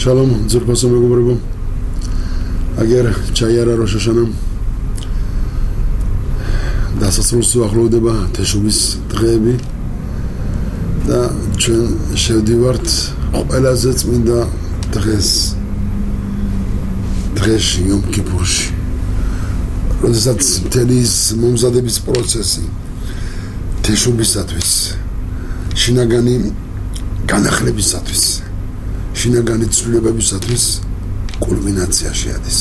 Shalom, Zurpasam Megumrebo. Ager Chayara Rosh Hashanah. დასასრულს უახლოვდება თეშუბის დღეები და ჩვენ შევდივართ ყველაზე წმინდა დღეში იომ კიპურში. როდესაც მთელი ის მომზადების პროცესი თეშუბისათვის, შინაგანი განახლებისათვის, შინაგანი ცვლილებებისათვის კულმინაციაში ადის.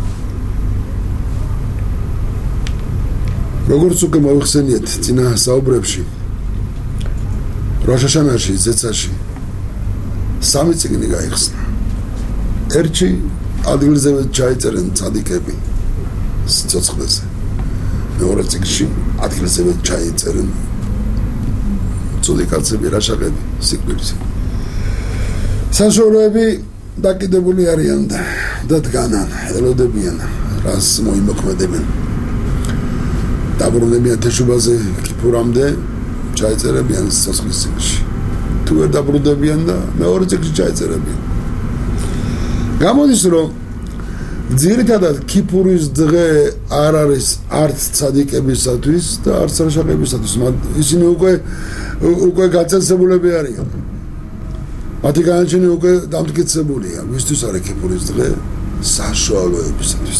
როგორც უკვე მოიხსენიეთ წინა საუბრებში, როშ ჰაშანაში, ზეცაში სამი წიგნი გაიხსნა. ერთში ადგილზე ჩაიწერენ ცადიკები სიცოცხლეზე. მეორე წიგნში ადგილზე ჩაიწერენ ცუდიკაცები, რაშაყები, სიკვდილზე. საშუალებები დაკიდებული არიან და დგანან, ელოდებიან, რას მოიმოქმედებენ. დაბრუნებიან თეშუბაზე კიპურამდე ჩაიწერებიან სიცოცხლის წიგნში. თუ ვერ დაბრუნდებიან და მეორე წიგნში ჩაიწერებიან. გამოდის რომ ძირითადად კიპურის დღე არ არის არც ცადიკებისათვის და არც რაშაყებისათვის. ისინი უკვე გაწესებულები არიან. მათი განაჩენი უკვე დამტკიცებულია. ვისთვის არის კიპურის დღე? საშუალოებისათვის.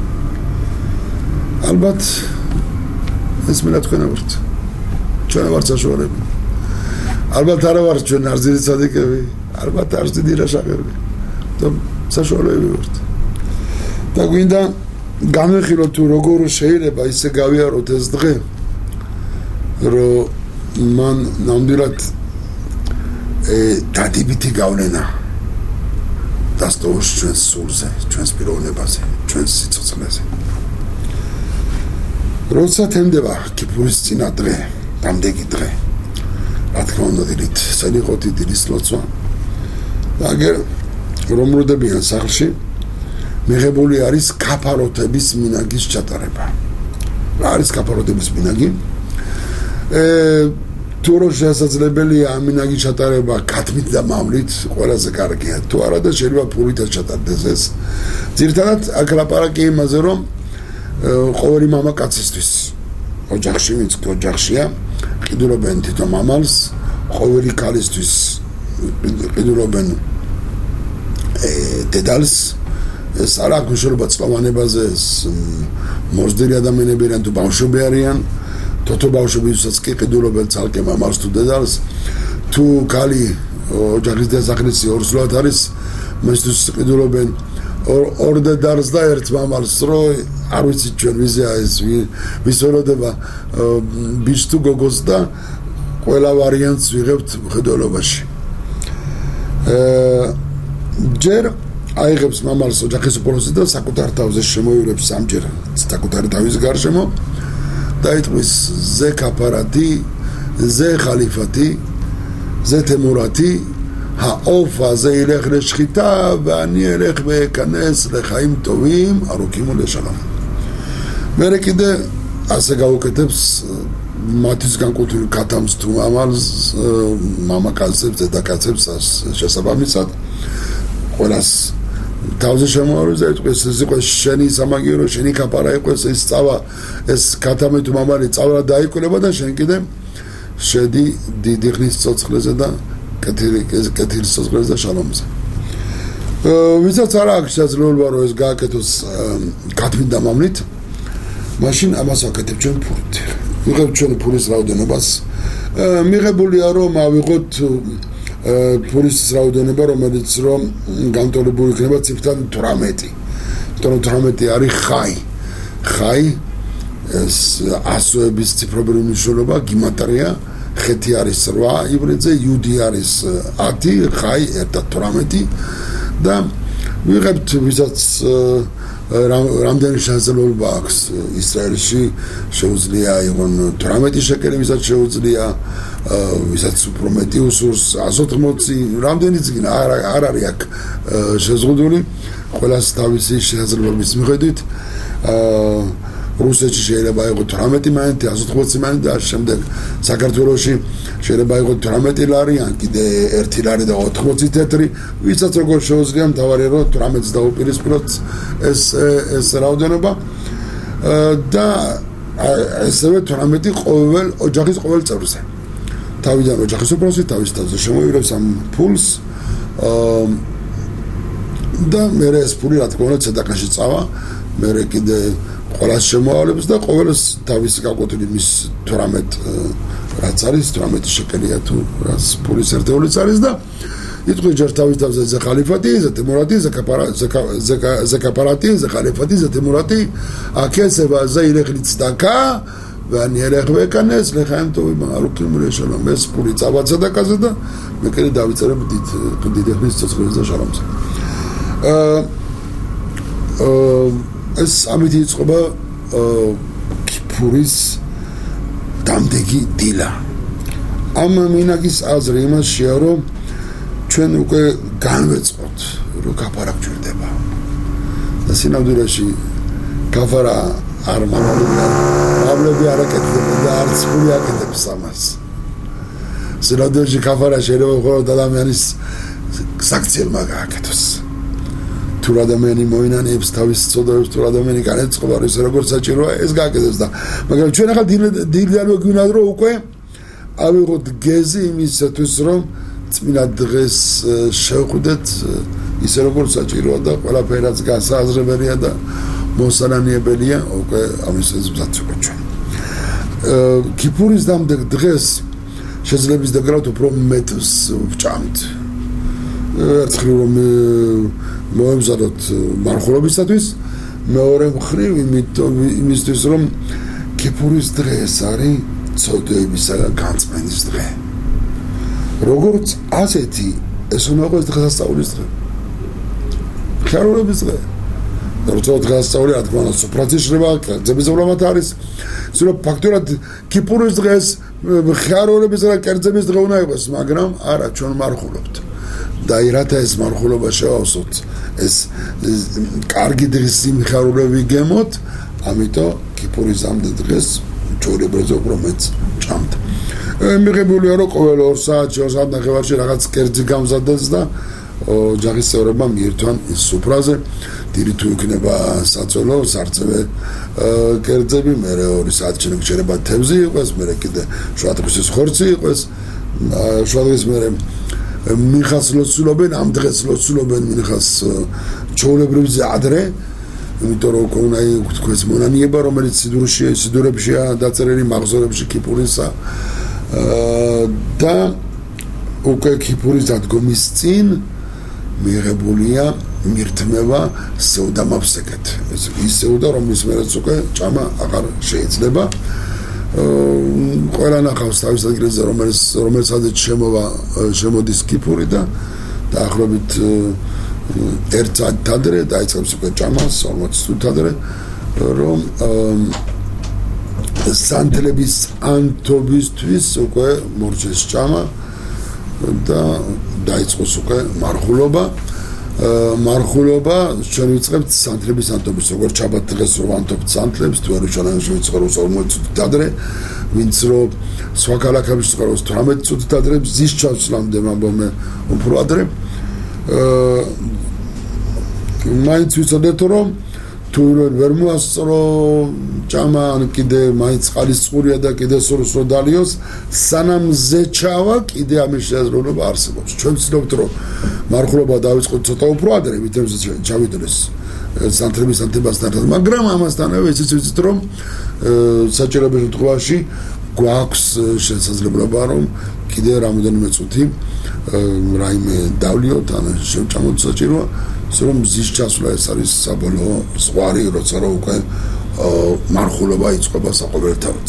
ალბათ ეს მელა თქვენ ვართ. ჩვენ ვართ საშუალოები. ალბათ არა ვართ ჩვენ არზირი ცადიკები, ალბათ არც დიდი რაშაყები. და საშუალოები ვართ. და გვინდა განვიხილოთ თუ როგორ შეიძლება ისე გავიაროთ ეს დღე, რომ მან ნამდვილად დადებითი გავლენა დასტოვოს ჩვენს სულზე, ჩვენს პიროვნებაზე, ჩვენს სიცოცხლეზე. როცა თემდება კიპურის წინა დღე, დამდეგი დღე, რა თქმა უნდა დილით, სანიღოთ დილის ლოცვა. და აგერ რომ ბრუნდებიან სახლში, მიღებული არის კაფაროთების მინაგის ჩატარება. რა არის კაფაროთების მინაგი? თუ რო შესაძლებელია ამ მინაგის ჩატარება ქათმით და მამლით, ყველაზე კარგია. თუ არა და შეიძლება ფულითაც ჩატარდეს ეს. ძირითადად აქ ლაპარაკი იმაზე, რომ ყოველი მამაკაცისთვის ოჯახში, ვინც ოჯახშია, ყიდულობენ თვითონ მამალს, ყოველი ქალისთვის ყიდულობენ დედალს. ეს არ აქვს მნიშვნელობა წლოვანებაზე, ეს მოზრდილი ადამიანები არიან თუ ბავშვები არიან, თოთო ბავშვებისაც კი ყიდულობენ ცალკე მამალს თუ დედალს. თუ ქალი ოჯახის დასახელისი ორსულად არის, მისთვის ყიდულობენ ორ დედალს და ერთ მამალს, რომ არ ვიცი ჩვენ ვიზეა ეს ვის ველოდება ბიჭს თუ გოგოს და ყველა ვარიანტს ვიღებთ მხედველობაში. ჯერ აიღებს მამალს ოჯახის უფროსი და საკუთარ თავზე შემოივლებს სამჯერ საკუთარი თავის გარშემო და იტყვის ზე კაფარათი, ზე ხალიფათი, ზე თემურათი האופה זה ילך לשחיטה ואני אלך ואכנס לחיים טובים ארוכים ולשלום. מרקידה עשה გაუკეთებს მათის განკუთვნილ კათამს თუ მამალს, მამაკაცებს, დედაკაცებს შესაბამისად ყველას თავზე შემოავლებს და იტყვის ეს იყო შენი სამაგიერო, შენი კაფარა იყო ეს წავა, ეს კათამი თუ მამალი წავა დაიკვლება და შენ კიდე შედი დიდი ხნის ცოცხლეზე და კეთილი სიცოცხლეზე და შალომზე. ვისაც არ აქვს შესაძლებლობა რომ ეს გააკეთოს კათმით და მამლით, მაშინ ამას აკეთებ ჩვენ ფულით. ვიღებთ ჩვენ ფულის რაოდენობას. მიღებულია რომ ავიღოთ ფულის რაოდენობა, რომელიც რომ განტოლებული იქნება ციფრთან 18. თორემ 18 არის ხაი. ხაი ეს ასოების ციფრობრივი მნიშვნელობა, გიმატრია. ხეთი არის 8 იბრიდზე, იუდი არის 10, ხაი 18 და ვიღებთ ვისაც რამდენი შესაძლებლობა აქვს ისრაელში შეუძლია იყონ 18 შეკელი, ვისაც შეუძლია, ვისაც უფრო მეტი უსურს 180, რამდენი წიგნი არ არის აქ შეზღუდული, ყველას თავისი შესაძლებლობის მიხედვით რუსეთში შეიძლება იყოს 18 მანეთი, 180 მანეთი და შემდეგ საქართველოში შეიძლება იყოს 18 ლარი, ან კიდე 1 ლარი და 80 თეთრი, ვისაც როგორ შეუძლია მთავარია რომ 18-ს დაუპირისპიროთ ეს რაოდენობა და ესევე 18 ყოველ ოჯახის ყოველ წევრზე. თავიდან ოჯახის უფროსი თავის თავზე შემოიღებს ამ ფულს და მე ეს ფული რა თქმა უნდა ცედაკაში წავა, მე კიდე ყველას შემოავლებს და ყოველს თავის გაკვეთილი მის 18 რაც არის 18 შეკელია თუ რაც ფულის ერთეულიც არის და იტყვი ჯერ თავის თავზე ზე ხალიფატი, ზე თემურატი, ზე კაპარატი, ზე ხალიფატი, ზე თემურატი, აკესება ზე ილეხლიც დაკა ואני אלך ואכנס לחיים טובים, ארוכים ולשלום. ეს ფული წავა ცედაკაზე და მე კიდე დავიწერებ დიდ ცოცხლის და შალომს. ეს ამით იწყება ქიფურის დამდეგი დილა. ამ მინაგის აზრი იმაშია, რომ ჩვენ უკვე განვეწყოთ, რომ კაფარა გვჭირდება. და სინამდვილეში კაფარა არ მამალია, მამლები არ აკეთებენ და არც ფული აკეთებს ამას. სინამდვილეში კაფარა შეიძლება მხოლოდ ადამიანის საქციელმა გააკეთოს. თუ ადამიანი მოინანიებს თავის წოდებს, თუ ადამიანი განეწყობა, ის როგორც საჭიროა, ეს გააკეთებს და მაგრამ ჩვენ ახლა დილიანვე გვინდა რომ უკვე ავიღოთ გეზი იმისათვის, რომ წმინდა დღეს შევხვდეთ ისე როგორც საჭიროა და ყველაფერაც გასააზრებელია და მოსანანიებელია უკვე ამის მზადდება ჩვენ. ქიფურის დამდეგ დღეს შეიძლება ისდაგროთ უფრო მეტს ვჭამთ. ერთხელ რომ მოემზადოთ მარხულობისათვის, მეორე მხრივ იმისთვის რომ ქიფურის დღე ეს არის ცოდვებისა და განწმენდის დღე. როგორც ასეთი ეს უნდა იყოს დღესასწაულის დღე. ხარულობის დღე. როცა დღესასწაული რა თქმა უნდა სუფრაზე შრება, კერძების ვლამათ არის. ისე რომ ფაქტურად ქიფურის დღეს ხარულების და კერძების დღე უნდა იყოს, მაგრამ არა ჩვენ მარხულობთ. და რათა ეს მარხულობა შევავსოთ, ეს კარგი დღის სიმხარულები გემოთ, ამიტომ ქიფურის დამდეგ დღეს ჩვეულებრივ უფრო მეც ჭამთ. მიღებულია რომ ყოველ 2 საათში, 2 საათ ნახევარში რაღაც კერძი გამზადდეს და ოჯახის წევრებმა მიირთვან ის სუფრაზე. დილით თუ იქნება საწოლო, სარწევე კერძები, მე 2 საათში შეიძლება თევზი იყოს, მე კიდე შუადღის ხორცი იყოს, შუადღის მე მიხას ლოცულობენ, ამ დღეს ლოცულობენ მიხას ჩვეულებრივზე ადრე, იმიტომ რომ უნდა თქვეს მონაnieება, რომელიც სიდურებშია დაწერილი მაღზურებში ქიფურისა და უკვე ქიფურის დადგომის წინ მიღებულია მირთმევა სევდამაფსეკეთ. ეს ის სევდა, რომლის მერეც უკვე ჭამა აღარ შეიძლება. ყველა ნახავს თავის ადგილზე, რომელსაც შემოდის ქიფური და დაახლოებით 1 საათით ადრე დაიწყებს უკვე ჭამას, 40 წუთით ადრე, რომ სანთლების ანთობისთვის უკვე მორჩეს ჭამა და დაიწყოს უკვე მარხულობა. მარხულობა ჩვენ ვიწყებთ სანთლების ანთობის, როგორც შაბათ დღეს რომ ანთობთ სანთლებს, თუ არ შეიძლება ვიწყებოთ 40 წუთით ადრე, ვინც რომ სხვა ქალაქებში ცხოვრობს 18 წუთით ადრე, მზის ჩავსვლამდე ამბობენ უფრო ადრე. მაინც ვიცოდეთ რომ თუ ვერ მოასწრო ჭამა, ან კიდე მაინც ყალისწყურია და კიდე სურს რომ დალიოს, სანამ ზეჩავა კიდე ამის შესაძლებლობა არსებობს. ჩვენ ვცდილობთ რომ მარხულობა დავიწყოთ ცოტა უფრო ადრე, ვიდრე ჩავიდეს სანთლების ანთებასთან, მაგრამ ამასთანავე ისიც ვიცით რომ საჭიროების შემთხვევაში გვაქვს შესაძლებლობა რომ კიდე რამოდენიმე წუთი რაიმე დავლიოთ, ან შევჭამოთ საჭიროა, ისე რომ მზის ჩასვლა ეს არის საბოლოო ზღვარი, როცა რომ უკვე მარხულობა იწყება საყოველთაოდ.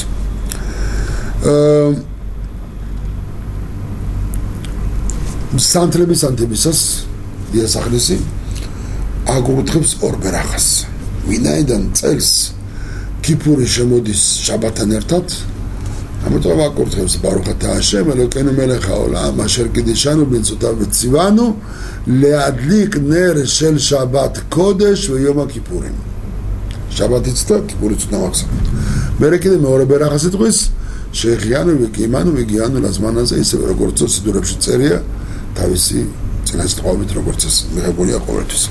სანთლების ანთებისას იასახლისი აგურთხებს ორბერახას. ვინაიდან წელს ქიფური შემოდის შაბათთან ერთად, ამიტომ აგურთხებს ბარუხათა ჰაშემ ელოკეinu melech haolam asher qiddeshanu b'mitzvotav v'tzivanu le'adlik ner shel shabbat kodesh ve'yom הכיפורים. შაბათიც და კიპურიც უნდა ვახსენოთ. მერე კიდე მეორე ბერახასი დღეს შეიხიანები კი იმანუე გიანულას მანაზე ისევე როგორც სიდურებში წერია თავისი წინასწარმეტყველებით როგორც ეს მიღებულია ყოველთვის.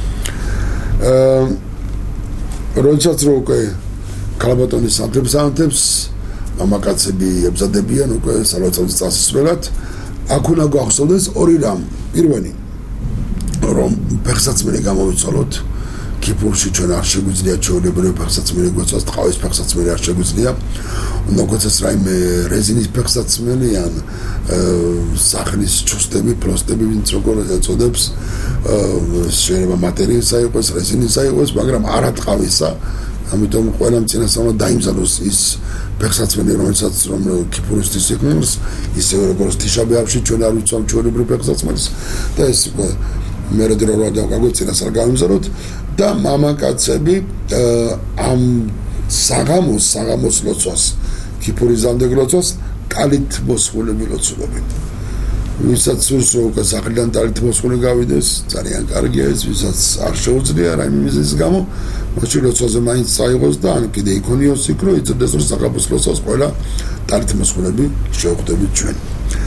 როდესაც რო უკვე ქალბატონის სამთებს მამაკაცები ებზადებიან უკვე სალოცავების წასასვლელად აქ უნდა გვახსოვდეს ორი რამ. პირველი რომ ფეხსაცმელი გამოვიცვალოთ კიპურში ჩვენ არ შეგვიძლია ჩვეულებრივი ფეხსაცმელი გვეცვალოს ტყავის ფეხსაცმელი არ შეგვიძლია უნდა გვეცეს რაიმე რეზინის ფეხსაცმელი ან სახლის ჩუსტები პლოსტები ვინც როგორ ეწოდებს შეიძლება მატერიისა იყოს რეზინისა იყოს მაგრამ არა ტყავისა ამიტომ ყველა მწინასწარმო დაიმზადოს ის ფეხსაცმელი რომელსაც რომ კიპურისთვის იქნებს ისევე როგორც თიშაბეავში ჩვენ არ ვიცავ ჩვეულებრივ ფეხსაცმელს და ეს მერე დრო გავაგოცინას არ გავიმზადოთ და მამაკაცები ამ საღამოს ლოცვას კიპურის ზამდეგ ლოცვას ტალით მოსხულები ლოცულობენ ვისაც სურს რომ უკვე სახლიდან ტალით მოსხული გავიდეს ძალიან კარგია ეს ვისაც არ შეუძლია რაიმე მიზეზის გამო მაშინ ლოცვაზე მაინც წაიღოს და ან კიდე იქონიოს იქ რომ იცოდეს რომ საღამოს ლოცვას ყველა ტალით მოსხულები შევხვდებით ჩვენ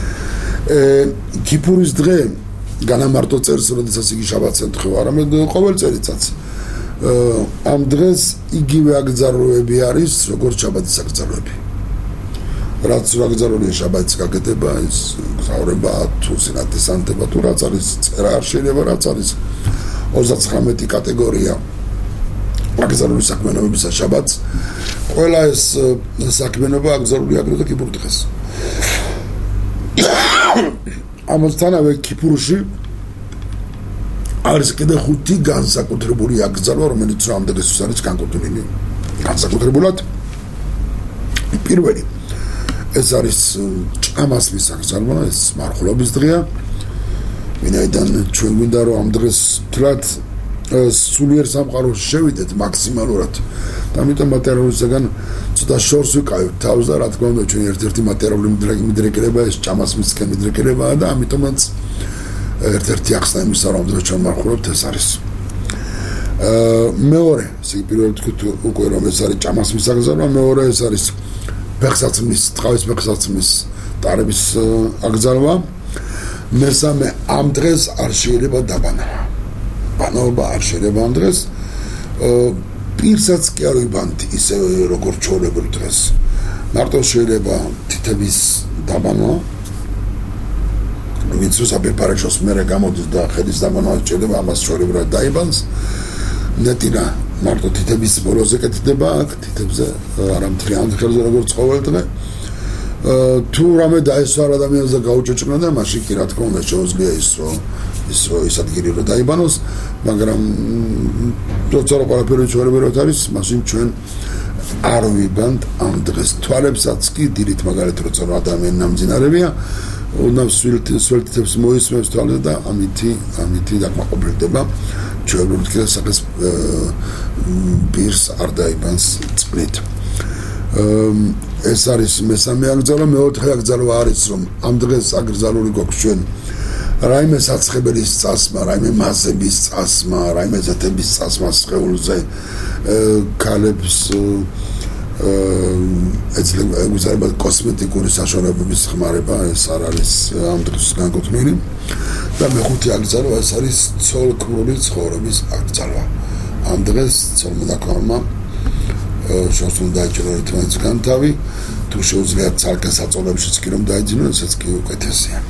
კიპურის დღე განამარტო წერს, როდესაც იგი შაბათს ემთხვევა, არამედ ყოველ წელიწადს. ამ დღეს იგივე აკრძალვები არის, როგორც შაბათის აკრძალვები. რაც აკრძალულია შაბათს გაკეთება, ის გზავრება თუ სინათლის ანთება თუ რაც არის, წერა არ შეიძლება, რაც არის 39 კატეგორია აკრძალული საქმიანობებისა შაბათს. ყველა ეს საქმიანობა აკრძალულია აგრეთვე კიპურ დღეს. ამასთანავე კიპურში არის კიდე 5 განსაკუთრებული აკრძალვა, რომელიც ამ დღესაც არის განკუთვნილი. განსაკუთრებულად პირველი ეს არის ჭამასმის აკრძალვა, ეს მარხულობის დღეა. ვინაიდან ჩვენ გვინდა რომ ამ დღეს თლათ სულიერ სამყაროში შევიდეთ მაქსიმალურად. ამიტომ მატერიალურისგან ცოტა შორს ვიკავებთ თავს და რა თქმა უნდა ჩვენ ერთ-ერთი მატერიალური მიდრეკილება ეს ჭამასმისკენ მიდრეკილებაა და ამიტომაც ერთ-ერთი ახსნა იმისა რომ დღეს ჩვენ მარხულობთ ეს არის. მეორე, პირველად თქვით უკვე რომ ეს არის ჭამასმის აკრძალვა, მეორე ეს არის ფეხსაცმლის, ტყავის ფეხსაცმლის ტარების აკრძალვა. მესამე ამ დღეს არ შეიძლება დაბანა. ბანაობა არ შეიძლება ამ დღეს პირსაც კი არ ვიბანთ ისე როგორც ჩვეულებრივ დღეს მარტო შეიძლება თითების დაბანა ვინც უსაფერპარაშოს მერე გამოდის და ხედის დაბანა შეიძლება ამას ჩვეულებრივად დაიბანს ნეტირა მარტო თითების ბოლოზე კეთდება აქ თითებზე არა მთლიან ხელზე როგორც ყოველ დღე თუ რამე დაესვარ ადამიანს და გაუჭეჭნა და მაშინ კი რა თქმა უნდა შეუძლია ის ადგილი რომ დაიბანოს მაგრამ როცა ყველაფერი ჩვეულებრივად არის მაშინ ჩვენ არ ვიბანთ ამ დღეს თვალებსაც კი დილით მაგალითად როცა ადამიანი ნამძინარებია უნდა სველთითებს მოისმევს თვალზე და ამითი დაკმაყოფილდება ჩვეულებრივად კი საკეს პირს არ დაიბანს წყლით ეს არის მესამე აკრძალვა მეოთხე აკრძალვა არის რომ ამ დღეს აკრძალული გვაქვს ჩვენ რაიმე საცხებელის წასმა, რაიმე მასების წასმა, რაიმე ზეთების წასმა სხეულზე ქალებს ეძლევა კოსმეტიკური საშუალებების ხმარება ეს არ არის ამ დღეს განკუთვნილი და მეხუთე აკრძალვა ეს არის ცოლქმრული ცხოვრების აკრძალვა ამ დღეს ცოლმონაქმარმა შორს უნდა დაიჭირო ერთმანეთისგან თავი თუ შეუძლიათ ცალკე საწოლებშიც კი რომ დაიძინონ ესეც კი უკეთესია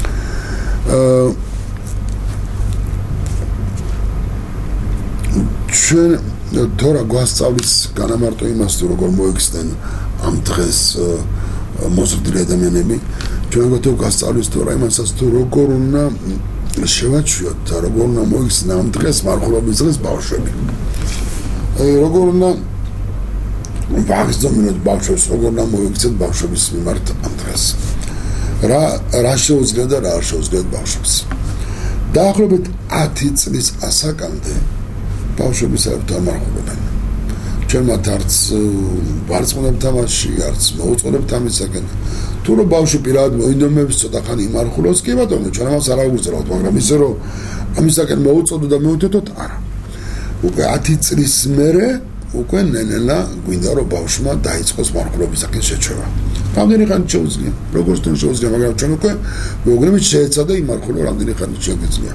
ჩვენ თორა გვასწავლის განამარტო იმას თუ როგორ მოიხსნენ ამ დღეს მოზრდილი ადამიანები ჩვენ გვასწავლის თორა იმასაც თუ როგორ უნდა შევაჩვიოთ და როგორ უნდა მოიხსნან ამ დღეს მარხულობის დღეს ბავშვები როგორ უნდა ვაგრძნობინოთ ბავშვებს როგორ უნდა მოიქცეთ ბავშვების მიმართ ამ დღეს რა შეუძლია და რა არ შეუძლია ბავშვებს დაახლოებით 10 წლის ასაკამდე ბავშვები საერთოდ არ მარხულობენ ჩვენ მათ არც ვარწმუნებთ თამაში არც მოუწყობთ ამისაკენ თუ რომ ბავშვი პირადად მოინდომებს ცოტა ხანი იმარხულოს კი ბატონო ჩვენ ამას არ აღვიძრავთ მაგრამ ისე რომ ამისაკენ მოუწყობთ და მეუთეთოთ არა უკვე 10 წლის მერე უკვე ნენელა გვინდა რომ ბავშვმა დაიწყოს მარხულობისაკენ შეჩვევა. რამდენი ხანი შეუძლია? როგორც თუ შეუძლია, მაგრამ ჩვენ უკვე მეუღლემით შეეცადა იმარხულო რამდენი ხანი შეგვიძლია.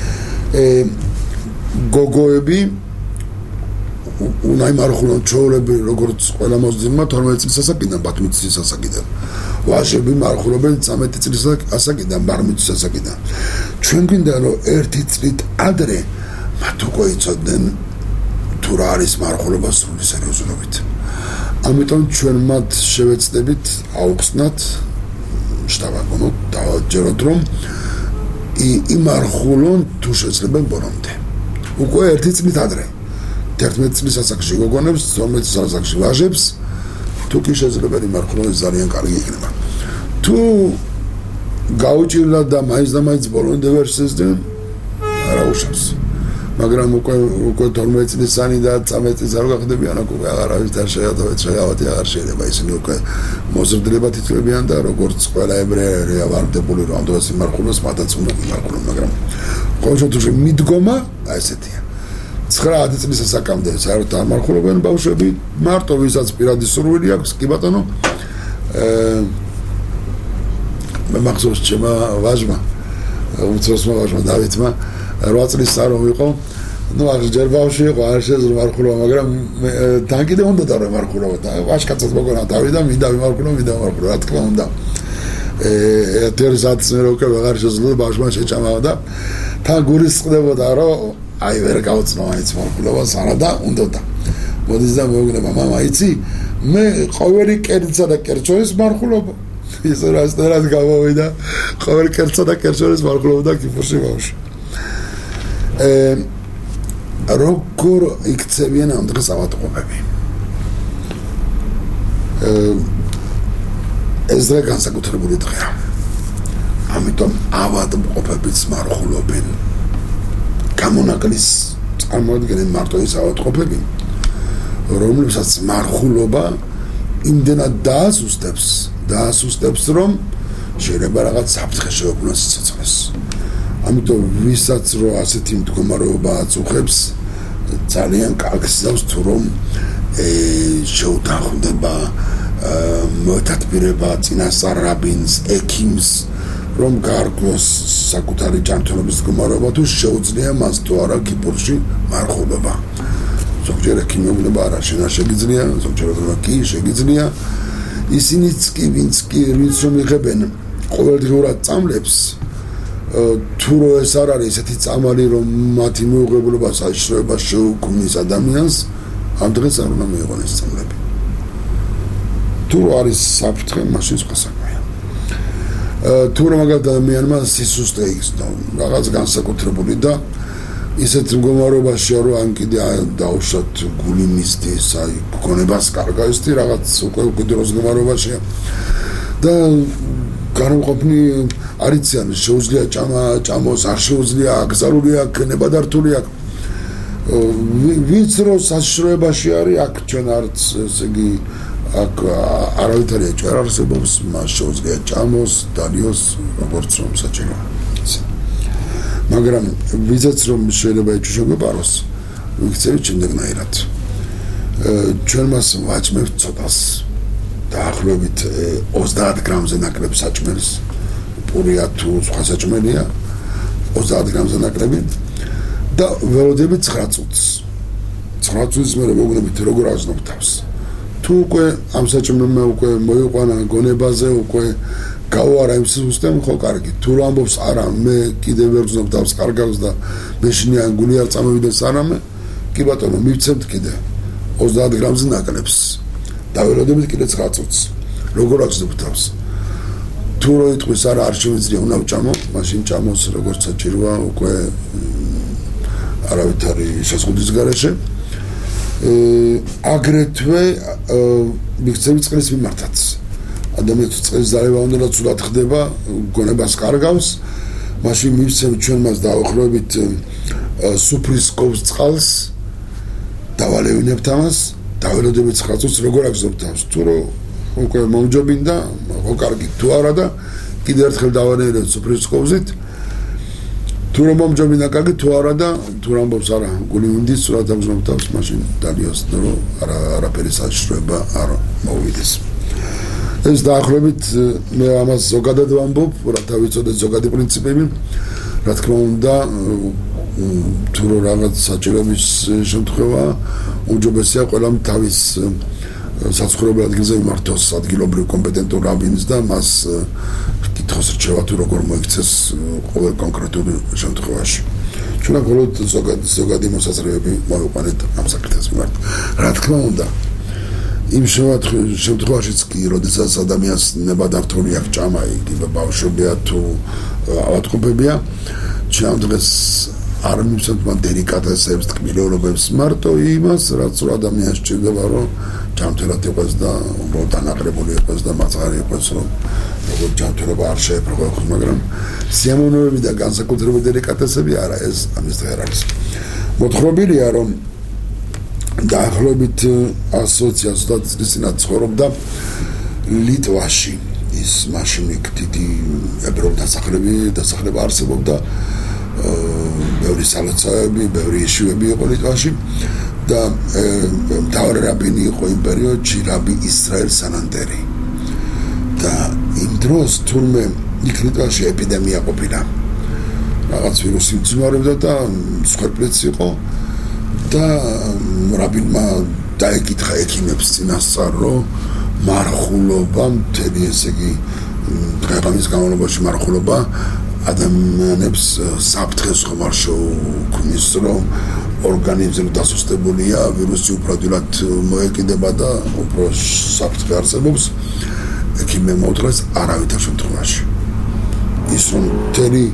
გოგოები უნდა იმარხულონ ჩვეულები როგორც ყველა მოსძილმა 12 წლის ასაკიდან 15 წლის ასაკიდან. ვაჟები მარხულობენ 13 წლის ასაკიდან 18 წლის ასაკიდან. ჩვენ გვინდა რომ 1 წლით ადრე მათ უკვე იცოდნენ თუ რა არის მარხულობა სრული სერიოზულობით. ამიტომ ჩვენ მათ შევეცდებით აუხსნათ შტაბაგონოთ დავაჯეროთ რომ იმარხულონ თუ შეძლებენ ბორომდე. უკვე 1 წლით ადრე 11 წლის ასაკში გოგონებს 12 წლის ასაკში ვაჟებს თუ კი შეძლებენ იმარხულონ ეს ძალიან კარგი იქნება. თუ გაუჭირდა და მაინც ბოლომდე ვერ შეძლებენ არა უშავს. მაგრამ უკვე 12 წლისანი და 13 წლის არ გახდებიან, უკვე აღარავის და შეავათი აღარ შეიძლება ისინი უკვე მოზრდილებად ითვლებიან და როგორც ყველა ებრაელი ავარდებული რომ ამ დროს იმარხულოს მათაც უნდა იმარხულონ, მაგრამ ყოველ შემთხვევაში მიდგომა ესეთია. 9 წლის ასაკამდე საერთოდ არ მარხულობენ ბავშვები, მარტო ვისაც პირადი სურვილი აქვს, კი ბატონო, მე მახსოვს ჩემმა ვაჟმა, უმცროსმა ვაჟმა დავითმა 8 წლის წარო ვიყო, ნუ არ ჯერ ბავშვი იყო, არ შეძლო მარხულობა, მაგრამ თან კიდე უნდა დავრო მარხულობა და ვაჟკაცად მოგონა დავიდა, მინდა ვიმარხულო, რა თქმა უნდა. ერთ საათზე უკვე აღარ შეძლო ბავშვმა შეჭამა და თან გულისწყდებოდა რომ აი ვერ გავწნო აიც მარხულობა სანადა უნდა. მოდის და მეუბნება, მამა იცი, მე ყოველი კერძსა და კერძშორის მარხულობა. ის რასთან გამოვიდა, ყოველი კერძსა და კერძშორის მარხულობდა კიფურში ბავშვი. როგორ იქცევიან ამ დღეს ავადმყოფები? ეს დღე განსაკუთრებული დღეა. ამიტომ ავადმყოფებიც მარხულობენ. გამონაკლის წარმოადგენენ მარტო ის ავადმყოფები, რომლებსაც მარხულობა იმდენად დაასუსტებს, რომ შეიძლება რაღაც საფრთხე შეექმნას სიცოცხლეს. ამიტომ ვისაც რო ასეთი მდგომარეობა აწუხებს, ძალიან კარგს ზავს თუ რომ შეუთანხმდება მოეთათბირება წინასწარ რაბინს, ექიმს, რომ გაარკვიოს საკუთარი ჯანმრთელობის მდგომარეობა თუ შეუძლია მას თუ არა კიპურში მარხულობა. ზოგჯერ ექიმებმა არა შეგიძლია, ზოგჯერ კი შეგიძლია. ისინიც კი ვინც რომ იღებენ ყოველდღიურად წამლებს, თუ რო ეს არ არის ესეთი წამალი რომ მათი მეუღლებლობა საშიშროება შეუქმნის ადამიანს, ამ დღეს არ უნდა მიიღონ ეს წამლები. თუ რო არის საფრთხე, მაშინ სხვა საქმეა. თუ რომ ადამიანმა სისუსტე იქცნო, რაღაც განსაკუთრებული და ისეთ მდგომარეობაშია რომ ან კიდე დაუშვათ გული მისდის, აი გონებას კარგა ისეთი რაღაც უკვე უკიდურეს მდგომარეობაშია და განმყოფნი არიციან შეუძლია ჭამოს, არ შეუძლია, აკრძალული აქვს, ნებადართული აქვს. ვინც რო საშიშროებაში არის, აქ ჩვენ არც ესე იგი აქ არავითარია ჯერ არსებობს, მას შეუძლია ჭამოს, დალიოს, როგორც რომ საჭიროა. მაგრამ ვიზაც რომ შეიძლება ეჩვეშოგებაროს, ვიქცევით შემდეგნაირად. ჩვენ მას ვაჭმევთ ცოტას დაახლოებით 30 გრამზე ნაკლებ საჭმელს, პურია თუ სხვა საჭმელია 30 გრამზე ნაკლები და ველოდებით 9 წუთს. 9 წუთს მე მოგნებით როგორ აზნობ თავს. თუ უკვე ამ საჭმელმა უკვე მოიყვანა გონებაზე, უკვე გავარა იმ სისტემ, ხო კარგი. თუ რა ამბობს არა, მე კიდევ ვერ ვზნობ თავს კარგავს და მე შინიან გული არ წამოვიდეს არამე, კი ბატონო, მივცემთ კიდე 30 გრამზე ნაკლებს. დაველოდებით კიდე 9 წუთს. როგორ აღზნობ თავს? თუ რო იტყვის არა არ შემიძლია უნდა ვჭამო, მაშინ ჭამოს როგორც საჭიროა უკვე არავითარი შეზღუდვის გარეშე. აგრეთვე მიქცევით წყლის მიმართაც. ადამიანს წყლის ძალება უნდა ცუდად ხდება, გონებას კარგავს, მაშინ მივცემთ ჩვენ მას დავახლოებით სუფრის კობს წყალს, დავალევინებთ ამას, დაველოდებით 9 წუთს როგორ აღზნობ თავს, თუ რო უკვე მომჯობინდა, ხო კარგი, თუ არა და კიდევ ერთხელ დავალევინებთ სუფრის კობზით თუ რომ მომჯობინა კარგი თუ არა და თუ რომ ამბობს არა გული მინდის სულად ამზნობთავს მაშინ დალიოს რომ არაფერი საშიშროება არ მოვიდეს ეს დაახლოებით მე ამას ზოგადად ვამბობ რათა ვიცოდეთ ზოგადი პრინციპები რა თქმა უნდა თუ რაღაც საჭიროების შემთხვევა უჯობესია ყველამ თავის საცხოვრებელ ადგილზე იმართოს ადგილობრივ კომპეტენტურ რაბინს და მას კითხოს რჩევა თუ როგორ მოიქცეს ყოველ კონკრეტულ შემთხვევაში. ჩვენ მხოლოდ ზოგადი მოსაზრებები მოვიყვანეთ ამ საკითხის მიმართ. რა თქმა უნდა, იმ შემთხვევაშიც კი, როდესაც ადამიანს ნებადართული აქვს ჭამა, იგი ბავშვებია თუ ავადმყოფებია, ჩვენ დღეს არ მივცემთ მან დელიკატესებს, ტკბილეულობებს, მარტო იმას, რაც ადამიანს სჭირდება, რომ ჯანმრთელად იყოს და უბრალოდ დანაყრებული იყოს და მაწყარი იყოს, რომ როგორ ჯანმრთელობა არ შეეპყროს, მაგრამ სიამოვნებები და განსაკუთრებული დელიკატესები არა, ეს ამის დღე არ არის. მოთხრობილია, რომ დაახლოებით 120 წლის წინათ ცხოვრობდა ლიტვაში. ის მაშინ იქ დიდი ებრაული დასახლება არსებობდა. ბევრი სალოცავები, ბევრი იშვიები იყო ლიტვაში და მთავარი რაბინი იყო იმ პერიოდში რაბი ისრაელ სანანდერი და იმ დროს თურმე იქ ლიტვაში ეპიდემია ყოფილა რაღაც ვირუსი მძიმარებდა და მსხვერპლიც იყო და რაბინმა დაეკითხა ექიმებს წინასწარ რომ მარხულობა მთელი ესე იგი დღე-ღამის განმავლობაში მარხულობა ადამიანებს საფრთხეს ხომ არ შეუქმნის რომ ორგანიზმზე დასუსტებულია ვირუსი უბრალოდ მოეკიდება და უფრო საფრთხე არსებობს ექიმებმა მოუწეს არავითარ შემთხვევაში ის რომ მთელი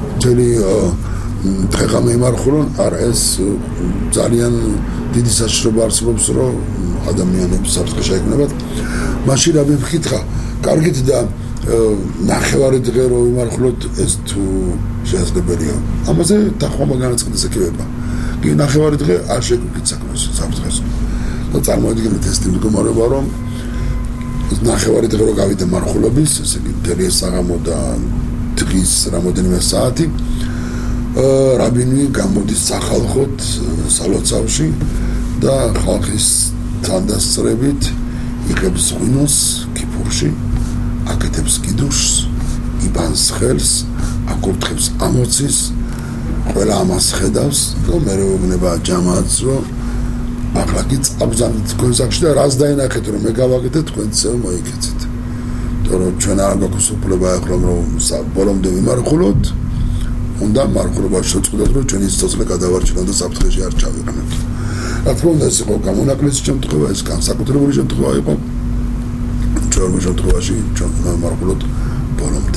დღე-ღამე იმარხულონ არა ეს ძალიან დიდი საშიშროება არსებობს რომ ადამიანებს საფრთხე შეექმნებათ მაშინ რა მიფიქრა კარგით და ნახევარი დღე რომ იმარხულოთ ეს თუ შესაძლებელია ამაზე დახმობა განაცხადეს ექიმებმა კი ნახევარი დღე არ შეგვიძლია საქმეს საფრთხეს და წარმოიდგინეთ ეს მდგომარეობა რომ ნახევარი დღე რომ გავიდა მარხულობის ესე იგი მთელი საღამო და დღის რამოდენიმე საათი რაბინი გამოდის სახალხოდ სალოცავში და ხალხის თანდასწრებით იღებს ღვინოს კიფურში აკეთებს კიდურს, იბანს ხელს, აკურთხებს ამოცის, ყველა ამას ხედავს, რომ მე მეუბნება ჯამაათს, რომ ახლა კი წაბზანით თქვენ საკში და რას დაინახეთ, რომ მე გავაკეთეთ, თქვენც მოიქეცეთ. იმიტომ რომ ჩვენ არ გვაქვს უფლება ახლა რომ ბოლომდე ვიმარხულოთ, უნდა მარხულობაში შევწყვეტოთ, რომ ჩვენი სიცოცხლე გადავარჩინოთ და საფრთხეში არ ჩავიყენოთ. რა თქმა უნდა, ეს იყო გამონაკლისი შემთხვევა, ეს განსაკუთრებული შემთხვევა იყო. ჩვენ შემთხვევაში ჩვენ მარხულოთ ბოლომდე.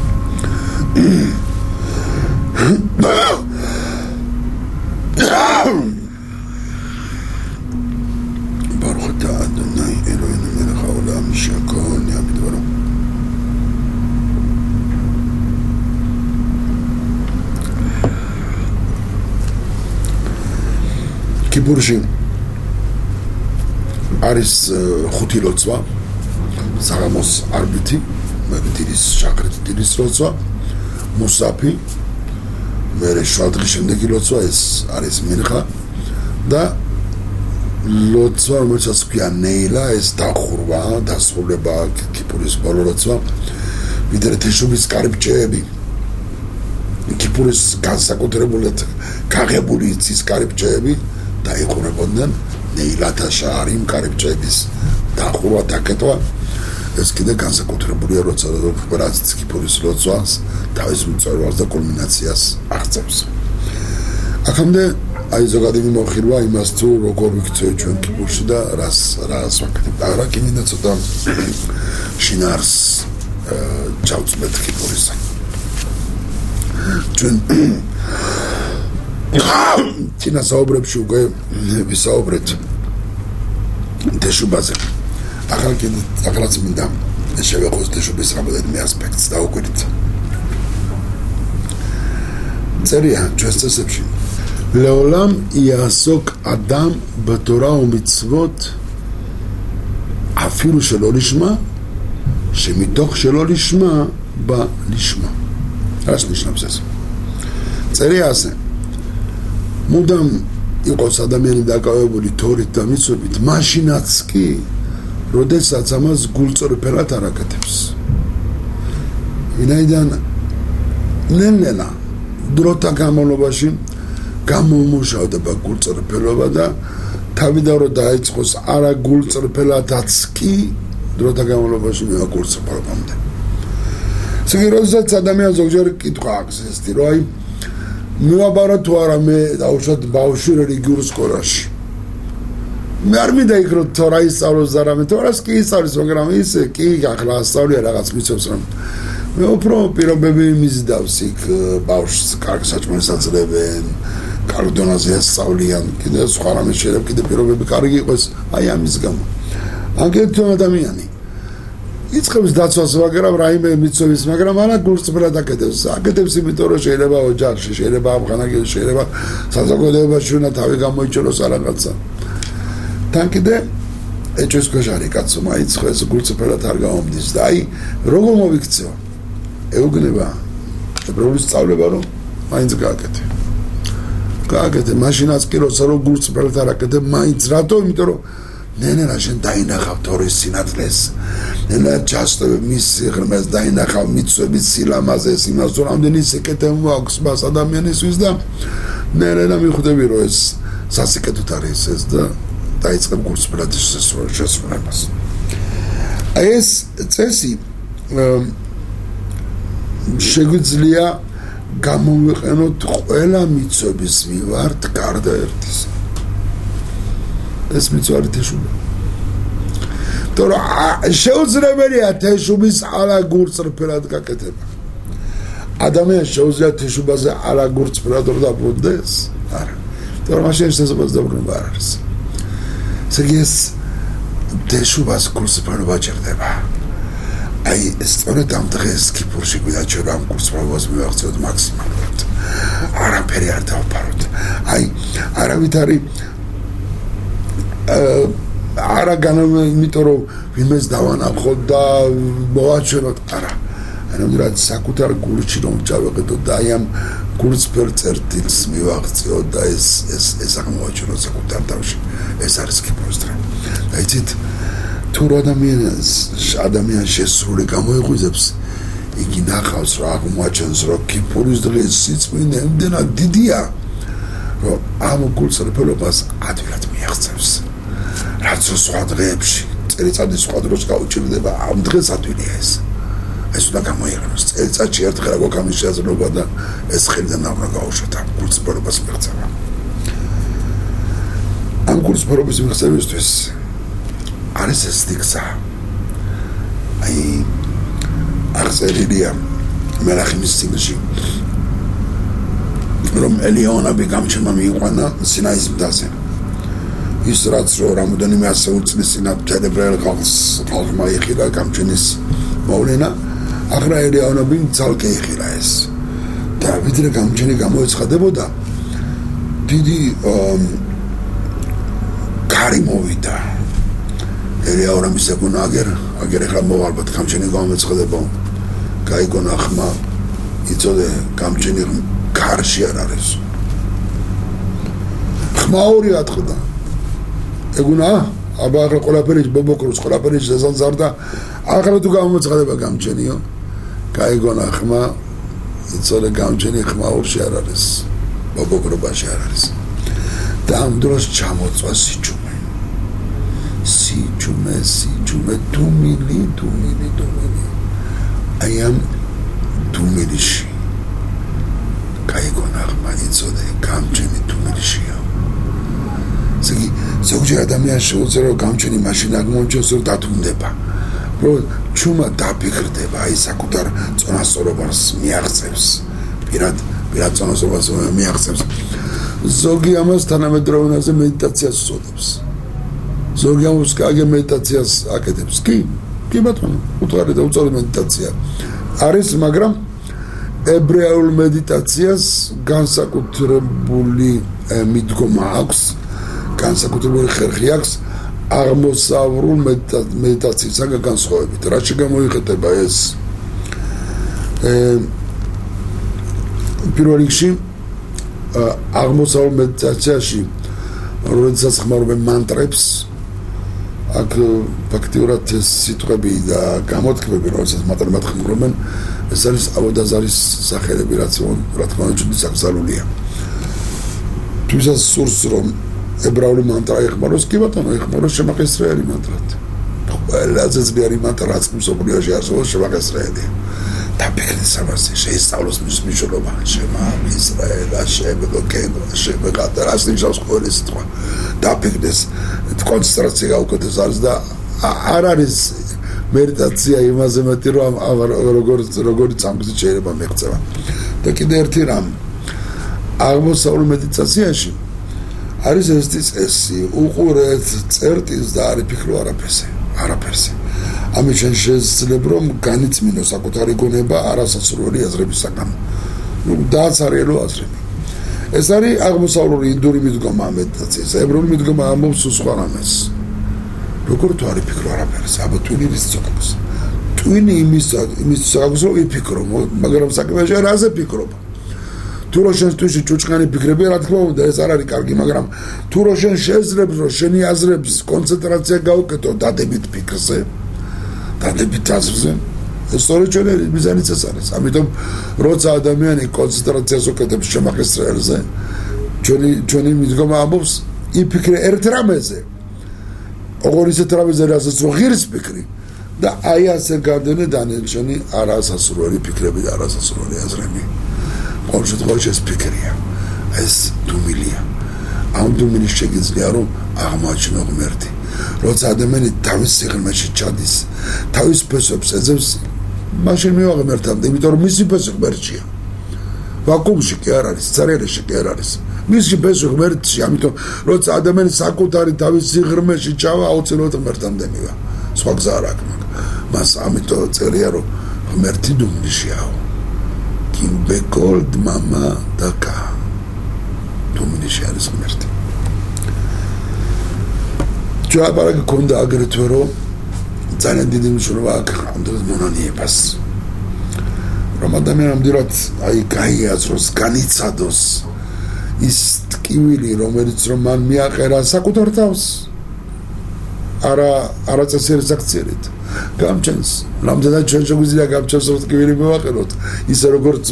ברוך אתה אדוני אלוהינו מלך העולם שהכל נהיה בדברו. כיפורში არის ხუთი ლოცვა საღამოს არბითი მებიტირის შაქრით ტირის ლოცვა მუსაფი მერე შადღის შემდეგი ლოცვა ეს არის მინხა და ლოცვა რომელსაც ქვია ნეილა ეს დახურვა დასრულება კიპურის ბოლო ლოცვა ვიდრე თეშობის კარიბჭეები კიპურის განსაკუთრებულად გაღებული იცის კარიბჭეები დაიყურებოდნენ ნეილათა შაარიმ კარიბჭეების დახურვა დაკეტვა ეს კიდე განსაკუთრებულია როცა რაც კიპურის ლოცვას თავის მწვერვალს და კულმინაციას აღწევს აქამდე აი ზოგადი მიმოხილვა იმას თუ როგორ ვიქცევთ ჩვენ კიპურში და რას ვაკეთებთ არა კი მინდა ცოტა შინაარს ჩავწმეთ კიპურისა ჩვენ წინა საუბრებში უკვე ვისაუბრეთ თეშუბაზე ახალაც მინდა შევეხოს თეშობის რამოდენიმე ასპექტს დავუკვირდით წერია ჩვენს წესებში לעולם יעסוק אדם בתורה ומצוות אפילו שלא לשמה שמתוך שלא לשמה בא לשמה רש נשלם זה წერია ასე. მუდამ იყოს ადამიანი დაკავებული თორით და მიცობით, მაშინაც კი, როდესაც ამას გულწრფელად არ აკეთებს. ვინაიდან ნელ-ნელა დროთა განმავლობაში გამომუშავდება გულწრფელობა და თავიდან რომ დაიწყოს არა გულწრფელადაც კი დროთა განმავლობაში მივა გულწრფელობამდე. ესე იგი, როდესაც ადამიანს ზოგჯერ კითხვა აქვს ესეთი, რომ აი მივაბარო თუ არა მე დაუშვათ ბავშვი რელიგიურ სკოლაში. მე არ მინდა იქ რომ თორა ისწავლოს და რამე თორას კი ისწავლის, მაგრამ ისე კი ახლა ასწავლია რაღაც მიცავს რომ მე უფრო პირობები მიზიდავს იქ ბავშვს კარგ საჭმელს აძლევენ, კარგ დონეზე ასწავლიან, კიდე სხვა რამე შეიძლება კიდე პირობები კარგი იყოს, აი ამის გამო. ანგეთ ადამიანი იწყებს დაცვას, მაგრამ რაიმე მიცოვის, მაგრამ არა გულწრფელად აკეთებს. აკეთებს იმიტომ რომ შეიძლება ოჯახში, შეიძლება ამხანაგში, შეიძლება საზოგადოებაში უნდა თავი გამოიჩინოს რაღაცა. თან კიდე ეჭვის ქვეშ არის კაცო, მაინც ხო ეს გულწრფელად არ გამომდის და აი როგორ მოვიქცეო? ეუბნება ებრაული სწავლება რომ მაინც გააკეთე. გააკეთე, მაშინაც კი როცა რომ გულწრფელად არ აკეთებ, მაინც რატო? იმიტომ რომ ნენა შენ დაინახავ თორის სინათლეს. ნენა ჯასტები მის ღრმეს დაინახავ მიცვების სილამაზეს, იმას რომ ამდენი სიკეთე მაქვს მას ადამიანისთვის და ნენა მიხვდები რომ ეს სასიკეთოდ არის ეს და დაიწყებ გულწრფელად შესრულებას. აი ეს წესი შეგვიძლია გამოვიყენოთ ყველა მიცვების მიმართ გარდა ერთის. ეს მიცვარი თეშუბა. თორე შეუძლებელია თეშუბის არა გულწრფელად გაკეთება. ადამიანს შეუძლია თეშუბაზე არა გულწრფელად რომ დაბრუნდეს? არა. თორე მაშინ შესაძლოა დაბრუნება არ არის. ეს თეშუბას გულწრფელობა ჭირდება. აი სწორედ ამ დღეს კიპურში გვიდა ჩვენ ამ გულწრფელობას მივაღწევთ მაქსიმალურად. არაფერი არ დავფაროთ. აი არავითარი არა იმიტომ რომ ვინმეს დავანახოთ და მოვაჩვენოთ, არა. ანუ საკუთარ გულში რომ ჩავეყიდოთ და აი ამ გულწრფელ წერტილს მივაღწევოთ და ეს აღმოვაჩენოთ საკუთარ თავში. ეს არის კიპურის დღე. და იცით თუ ადამიანს შესრული გამოიღვიძებს, იგი ნახავს რომ აღმოაჩენს რომ კიპურის დღის სიწმინდე იმდენად დიდია, რომ ამ გულწრფელობას ადვილად მიაღწევს. რაც სხვა დღეებში წელიწადის სხვა დროს გაუჭირდება, ამ დღეს ადვილია ეს. ეს უნდა გამოიყენოს. წელიწადში ერთხელ რა გვაქვს ამის შესაძლებლობა და ეს ხელიდან არ უნდა გაუშვათ ამ გულწრფელობას მიღწევა. ამ გულწრფელობის მიღწევისთვის არის ეს დიქცა. აი აღწერილია მელახიმის წიგნში, რომ ელიონაბი გამჩენმა მიიყვანა სინაის მთაზე. ის რაც რომ რამოდენიმე ასეული წლის წინათ მთელ ებრაელ ხალხმა იხილა გამჩენის მოვლენა, ახლა ელიონაბი ძალკე იხილა ეს. და ვიდრე გამჩენი გამოეცხადებოდა, დიდი კარი მოვიდა. ელიონაბის ეკუნა აგერ ახლა მოვალბათ გამჩენი გამოეცხადება. გაიგონა ხმა, იწოდე გამჩენი კარში არ არის. ხმა ორი ატყდა. ეგუნა აბა ახლა ყველაფერი ბობოკროს ყველაფერი ზაზარდა, ახლა თუ გამოცხადება გამჩენიო, გაიგონა ხმა, იწოდე გამჩენი ხმა ორში არ არის, ბობოკრობაში არ არის. და ამ დროს ჩამოწვა სიჩუმე, თუმილი. აი ამ თუმილში გაიგონა ხმა, იწოდე გამჩენი თუმილშია. ზოგჯერ ადამიანს შეუძლია რომ გამჩენი მაშინ აღმოჩნდეს რომ დათუნდება, რომ ჩუმა დაფიქრდება, აი საკუთარ წონასწორობას მიაღწევს, პირად წონასწორობას მიაღწევს. ზოგი ამას თანამედროვეობაზე მედიტაციას უწოდებს. ზოგი ამას კარგი მედიტაციას აკეთებს. კი ბატონო, უთხარი და უწოდი მედიტაცია არის, მაგრამ ებრაულ მედიტაციას განსაკუთრებული მიდგომა აქვს, განსაკუთრებული ხერხი აქვს აღმოსავლურ მედიტაციისგან განსხვავებით. რაც გამოიხატება ეს პირველ რიგში აღმოსავლურ მედიტაციაში როდესაც ხმარობენ მანტრებს აქ ფაქტიურად ეს სიტყვები და გამოთქმები როდესაც მანტრებად ხმარობენ ეს არის აბოდაზარის სახელები რაც რა თქმა უნდა ჩვენი საკრძალულია თუმცა სურს რომ ებრაული მანტრა ეხმაროს კი ბატონო ეხმაროს შემახესრეელი მანტრად ყველაზე ძლიერი მანტრა რაც მსოფლიოში არსებობს შემახესრეელია დაფიქრდეს ამაზე შეისწავლოს მის მნიშვნელობა შემა ისრაელ აშემ ლოკენ აშემ ყატარ ასე ნიშნავს ყოველი სიტყვა დაფიქრდეს კონცენტრაცია გაუკეთოს არის და არ არის მედიტაცია იმაზე მეტი რომ როგორი წამგზით შეიძლება მიღწევა და კიდე ერთი რამ აღმოსავლურ მედიტაციაში არის ეს წესი უყურეთ წერტილს და არ იფიქრო არაფერზე ამით შენ შეძლებ რომ განიცმინო საკუთარი გონება არასასურველი აზრებისაგან დააცარიელო აზრები ეს არის აღმოსავლური ინდური მიდგომა მედიტაციის ებრაული მიდგომა ამბობს სხვა რამეს როგორ თუ არ იფიქრო არაფერზე აბა twini რის წოდებს twini იმის წოდებს რომ იფიქრო მაგრამ საკმეში რაზე ფიქრობ თუ რო შენ თვითში ჭუჭყანი ფიქრები რა თქმა უნდა ეს არ არის კარგი მაგრამ თუ რო შენ შეძლებ რომ შენი აზრების კონცენტრაცია გაუკეთო დადებით ფიქრზე დადებით აზრზე ეს სწორედ ჩვენი მიზანიც ეს არის ამიტომ როცა ადამიანი კონცენტრაციას უკეთებს შემახესრეელზე ჩვენი მიდგომა ამბობს იფიქრე ერთ რამეზე ოღონდ ისეთ რამეზე რასაც რო ღირს ფიქრი და აი ასე გამდენე დანარჩენი არასასურველი ფიქრები და არასასურველი აზრები ყოველ შემთხვევაში ეს ფიქრია ეს დუმილია ამ დუმილის შეგიძლია რომ აღმოაჩინო ღმერთი როცა ადამიანი თავის სიღრმეში ჩადის თავის ფესვებს ეძებს მაშინ მივა ღმერთამდე იმიტომ რომ მისი ფესვი ღმერთია ვაკუუმში კი არ არის ცარიერში კი არ არის მისი ფესვი ღმერთია ამიტომ როცა ადამიანი საკუთარი თავის სიღრმეში ჩავა აუცილებლად ღმერთამდე მივა სხვა გზა არ აქვს მას ამიტომ წერია რომ ღმერთი დუმილიშიაო ბეკოლდ მამა დაკა დუმილიში არის ღმერთი ჯაბარაკი კონდა აგრეთვე რომ ძალიან დიდი მნიშვნელობა აქვს ამ დროს მონანიებას რომ ადამიანს ამდირად აი გაიაზროს განიცადოს ის ტკივილი რომელიც რომ მან მიაყერა საკუთარ თავს არაწესიერი საქციელით გამჩენს რამდენად ჩვენ შეგვიძლია გამჩენს რომ ტკივილი მივაყენოთ ისე როგორც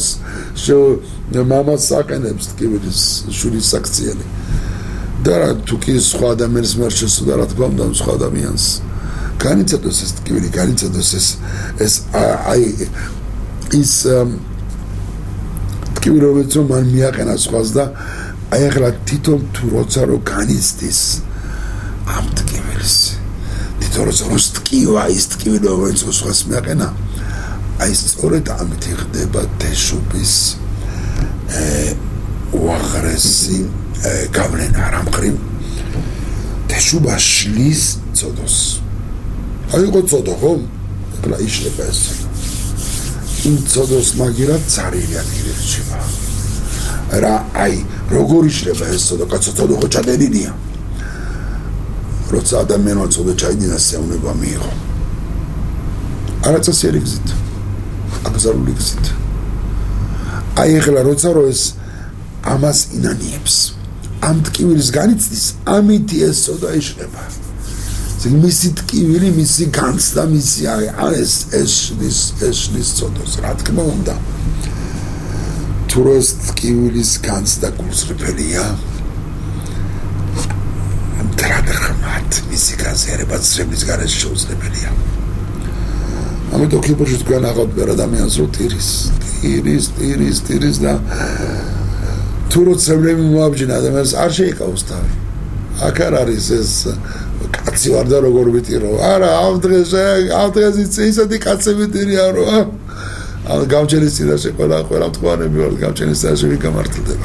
მამას აყენებს ტკივილის შვილის საქციელი და თუ კი სხვა ადამიანის მიერ შესულა რა თქმა უნდა სხვა ადამიანს განიცადოს ეს ტკივილი განიცადოს ეს აი ის ტკივილი რომელიც რომ მან მიაყენა სხვას და აი ახლა თვითონ თუ როცა რო განიცდის ამ ტკივილს თოროს ტკივა ის ტკივილი რომელიც სხვას მიაყენა აი სწორედ ამით ხდება თეშუბის უაღრესი გავლენა რა მხრივ თეშუბა შლის წოდოს აი იყო წოდო ხო აკლა იშლება ეს იმ წოდოს მაგირად царიიანი ირჩება რა აი როგორ იშლება ეს წოდო კაცო წოდო ხო ჩადენილია როცა ადამიანმა წოდო ჩაიდინა სეუნება მიიღო არაწესიერი გზით აკრძალული გზით აი ეხლა როცა რო ეს ამას ინანიებს ამ ტკივილის განიცდის ამით ეს წოდო იშლება მისი ტკივილი მისი განცდა მისი ეს შლის წოდოს რა თქმა უნდა თუ ეს ტკივილის განცდა გულსრიფელია დრადრხმად მისი გაზიარება ცრემლის გარეშე შეუძლებელია ამიტომ ქიპოში თქვენ აღადგენ ადამიანს რო ტირის და თუ რო ცრემლები მოაბჯენა ადამიანს არ შეიკავს თავი აქ არ არის ეს კაცი ვარ და როგორ ვიტირო არა ამ დღეს ისეთი კაცები ტირია რომ ამ გამჩენის წინაშე ყველა მტყუარები ვარ გამჩენის წინაშე ვიგამართლდება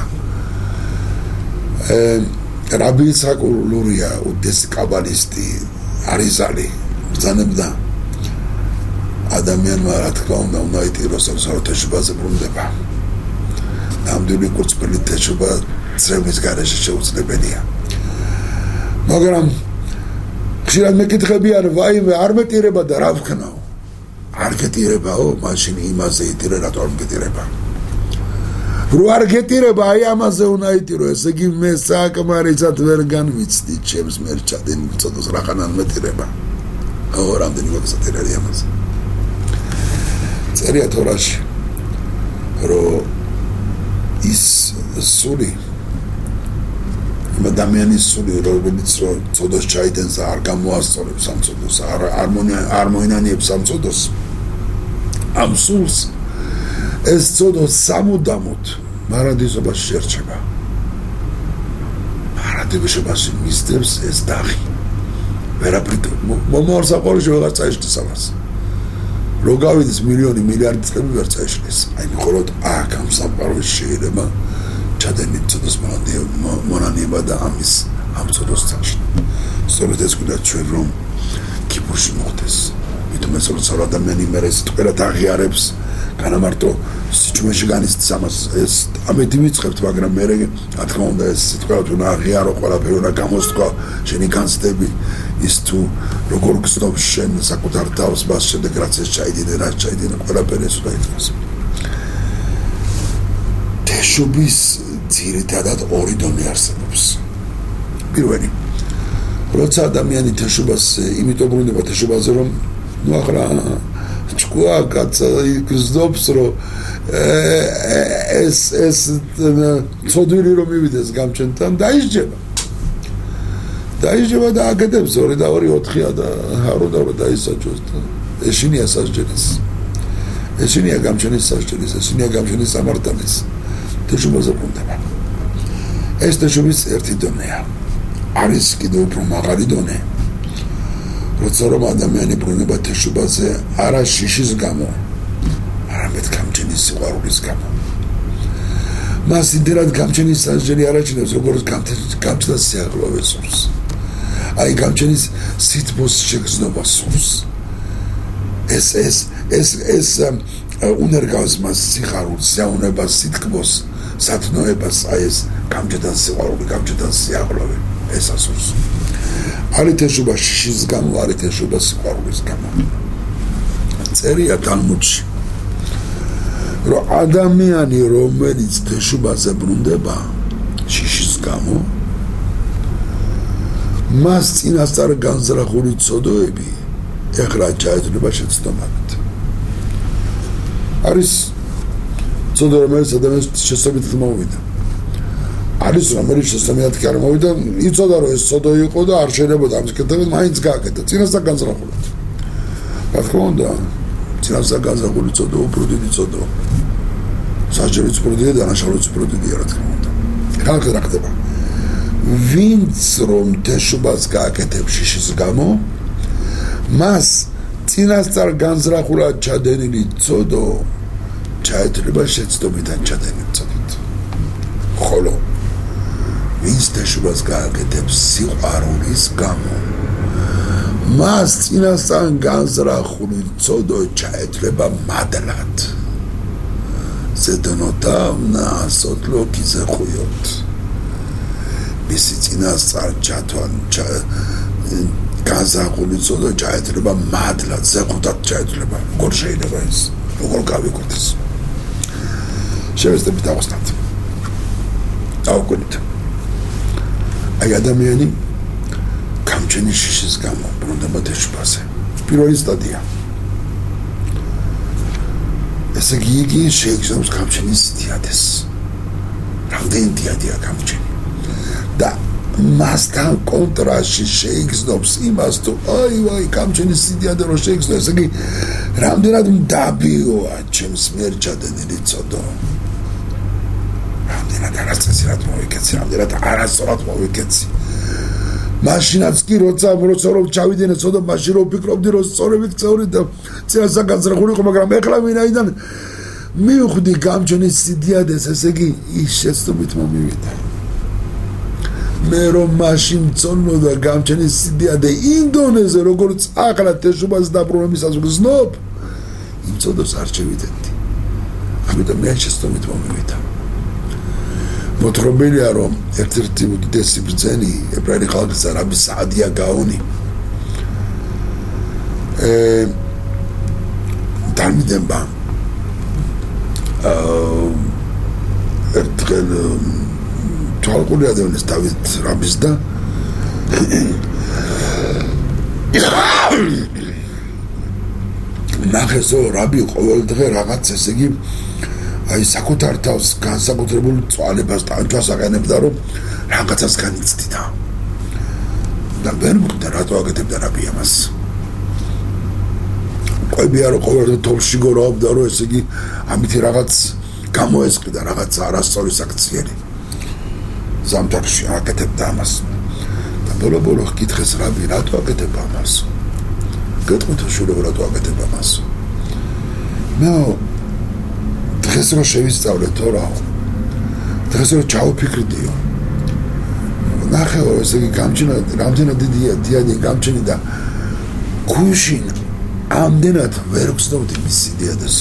რაბი საკულურია უდესი კაბალისტი არიზალი ბრძანებდა ადამიანმა რა თქმა უნდა იტიროს რომ თეშუბაზე ბრუნდება ნამდვილი კურწმელი თეშუბა ცრემლის გარეშე შეუძლებელია მაგრამ ხშირად მეკითხებიან ვაიმე არ მეტირება და რა ვქნაო არ გეტირებაო მაშინ იმაზე იტირე რატო არ მეკითხება რო არ გეტირება აი ამაზე უნდა იტირო ესე იგი მე საკმარისად ვერ განვიცდი ჩემს მერჩადენ მწოდოს რახანან მეტირება ო რამდენი მოგწატირალი ამაზე წერია თორაში რომ ის სული იმ ადამიანის სული რომელიც წოდოს ჩაიდენს არ გამოასწორებს ამ წოდოს არ მოინანიებს ამ წოდოს ამ სულს ეს წოდო სამუდამოდ მარადისობაში შერჩება მარადისობაში მისდევს ეს დაღი ვერაფრით მომარსაყორში ვეღარ წაიშლის ამას რო გავიდეს მილიონი მილიარდი წლები ვერ წაიშლის აი მხოლოდ აქ ამ სამყაროში შეიძლება ჩადენილი წოდოს მონანიება და ამის ამ წოდოს წაშლა სწორედ ეს გვინდა ჩვენ რომ კიპურში მოხდეს იმიტომ რომ ადამიანი მერე სიტყვერად აღიარებს განამარტო სიჩუმეში განიცდის ამას ეს ამეთი მიწყებთ მაგრამ მე რა თქმა უნდა ეს სიტყვა თუ აღიარო ყველაფერი უნდა გამოსთქვა შენი განცდები ის თუ როგორ გწდობს შენ საკუთარ თავს მას შემდეგ რაც ეს ჩაიდინე რაც ჩაიდინე ყველაფერი ეს უნდა ითქვას თეშობის ძირითადად ორი დონე არსებობს პირველი როცა ადამიანი თეშობას იმიტომ ბრუნდება თეშობაზე რომ ნუ ახლა ჭკუა კაცა გზდობს რომ ეს ცოდვილი რომ მივიდეს გამჩენთან დაიჯება და აკეთებს 2 და 2 4-ია და ჰარო და დაისაჯოს და ეშინია სასჯელის ეშინია გამჩენის სასჯელის ეშინია გამჩენის სამართალის თეშობაზე ბრუნდება ეს თეშობის ერთი დონეა არის კიდევ უფრო მაღალი დონე როცა რომ ადამიანი ბრუნება თეშობაზე არა შიშის გამო არამედ გამჩენის სიყვარულის გამო მას იმდენად გამჩენის სასჯელი არ აჩნევს როგორც გამჩენას სიახლოვეს სურს აი გამჩენის სითბოს შეგრძნობა სურს ეს უნერგავს მას სიხარულს საუნებას სითბოს სათნოებას აი ეს გამჩენას სიყვარული გამჩენას სიახლოვე ეს ასურს არის თეშობა შიშის გამო არის თეშობა სიყვარულის გამო წერია თალმუდში რომ ადამიანი რომელიც თეშობაზე ბრუნდება შიშის გამო მას წინასწარ განზრახული წოდოები ეხლა ჩაეძლება შეცდომად არის წოდო რომელიც ადამიანს შესაბამისად მომოვიდა არის რომელიც შესაბამისად კი არ მომოვიდა იცოდა რომ ეს წოდო იყო და არ შეიძლება ამის კეთება მაინც გააკეთა წინასწარ განზრახულად რა თქმა უნდა წინასწარ განზრახული წოდო უფრო დიდი წოდო საჯერიც უფრო დიდი და დანაშაულიც უფრო დიდია რა თქმა უნდა რა ხდება ვინც რომ თეშობას გააკეთებს შიშის გამო მას წინასწარ განზრახულად ჩადენილი წოდო ჩაეძლება შეცდომიდან ჩადენილი წოდით ხოლო ვინც თეშობას გააკეთებს სიყვარულის გამო მას წინასწარ განზრახული წოდო ჩაეძლება მადლად ზედნოდავნა სოთლოკიზე ხუიოთ მისი წინასწარ ჩათვალ განზრახული წოდო ჩაეძლება მადლად ზეღუდად ჩაეძლება როგორ შეიძლება ეს როგორ გავიგოთ ეს შევეცდებით დავხსნათ დავკვირდით აი ადამიანი გამჩენის შიშის გამო ბრუნდება თეშობაზე პირველი სტადია ესე იგი შეიგზავს გამჩენის დიადეს რამდენი დიადია გამჩენი და მასთან კონტრასტში შეიგზნობს იმას თუ აი გამჩენის დიადე რო შეიგზნოს ესე იგი რამდენად მდაბიოა ჩემს მიერ ჩადენილი წოდო რამდენად არასწორად მოვიკეცი რამდენად არასწორად მოვიკეცი მაშინაც კი როცა რომ ჩავიდნენ წოდო მაშინ რომ ვფიქრობდი რომ სწორებით წევრი და წინასწარ განზრახული იყო მაგრამ ეხლა ვინაიდან მივხვდი გამჩენის დიადეს ესე იგი ის შეცდომით მომივიდა მე რომ მაშინ წონოდა გამჩენის დიადე იმ დონეზე როგორც ახლა თეშობას დაბრუნებისას ვგზნობ იმ წოდოს არ შევიდექი ამიტომ მე შეცდომით მომივიდა მოთხრობილია რომ ერთ-ერთი უდიდესი ბრძენი ებრაელი ხალხის რაბი საადია გაონი დამიდება თქვენ თვალყური ადამიანის დავით რაბის და ნახეს რომ რაბი ყოველ დღე რაღაც ესე იგი აი საკუთარ თავს განსაკუთრებულ წვალებას ტანჯვას აყენებდა რომ რაღაცას განიცდიდა და ვერ მგონდა რატო აკეთებდა რაბი ამას ყვებია რომ ყოველ დღე თოვში გორაობდა რომ ესე იგი ამითი რაღაც გამოესყიდა რაღაც არასწორი საქციელი ზამთარში აკეთებდა ამას და ბოლო ჰკითხეს რაბი რატო აკეთებდა ამას გეტყვით შვილო რატო აკეთებდა ამას მე დღეს რომ შევისწავლეთო რა დღეს რომ ჩავფიქრდიო ნახეო ესე იგი გამჩინა რამდენად დიდია გამჩენი და გუშინ ამდენად ვერ გცნობდი მის სიდიადეს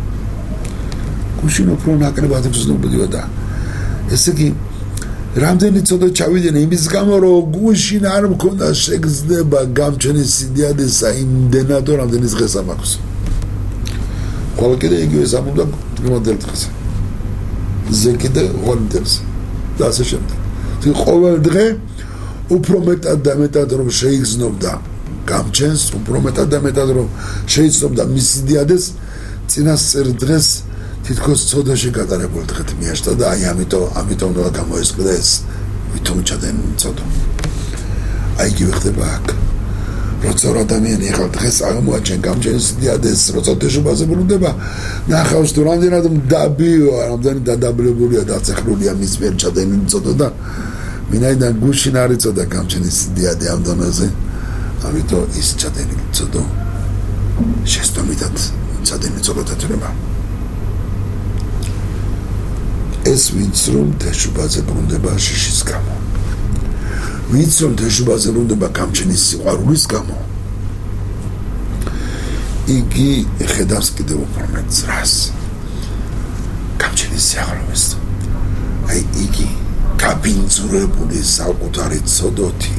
გუშინ უფრო ნაკლებად გცნობდიო და ესე იგი რამდენი ცოტა ჩავიდნენ იმის გამო რომ გუშინ არ მქონდა შეგრძნება გამჩენის სიდიადესა იმდენად რომ რამდენი დღეს ამაქვს ხოლო კიდე იგივე სამუნდა გმოდელ დღეს ზეკიდე ღონდელს და ასე შემდეგ ყოველ დღე უფრო მეტად რომ შეიგრძნობდა გამჩენს უფრო მეტად რომ შეიცნობდა მის სიდიადეს წინასწარ დღეს თითქოს ცოდაში გატარებულ დღეთ მიაშთა და აი ამიტომ უნდა გამოესყიდა ეს ვითომ ჩადენ ცოდო აი იგივე ხდება აქ როცა ადამიანი ახლა დღეს აღმოაჩენ გამჩენის სიდიადეს როცა დეშობაზე ბრუნდება ნახავს თუ რამდენად მდაბიოა რამდენი დადაბლებულია დაწეხლულია მის მიერ ჩადენილი ცოდო და ვინაიდან გუშინ არ იცოდა გამჩენის სიდიადე ამ დონეზე ამიტომ ის ჩადენილი ცოდო შეესტომიტად ჩადენილი ცოდო დათრება ეს ვინც რომ დეშობაზე ბრუნდება შიშის გამო ვინც რომ დეშობაზე ბრუნდება გამჩენის სიყვარულის გამო იგი ხედავს კიდევ უფრო მეტ ძრას გამჩენის სიყვარულს აი იგი გაბინძურებული საკუთარი ცოდოთი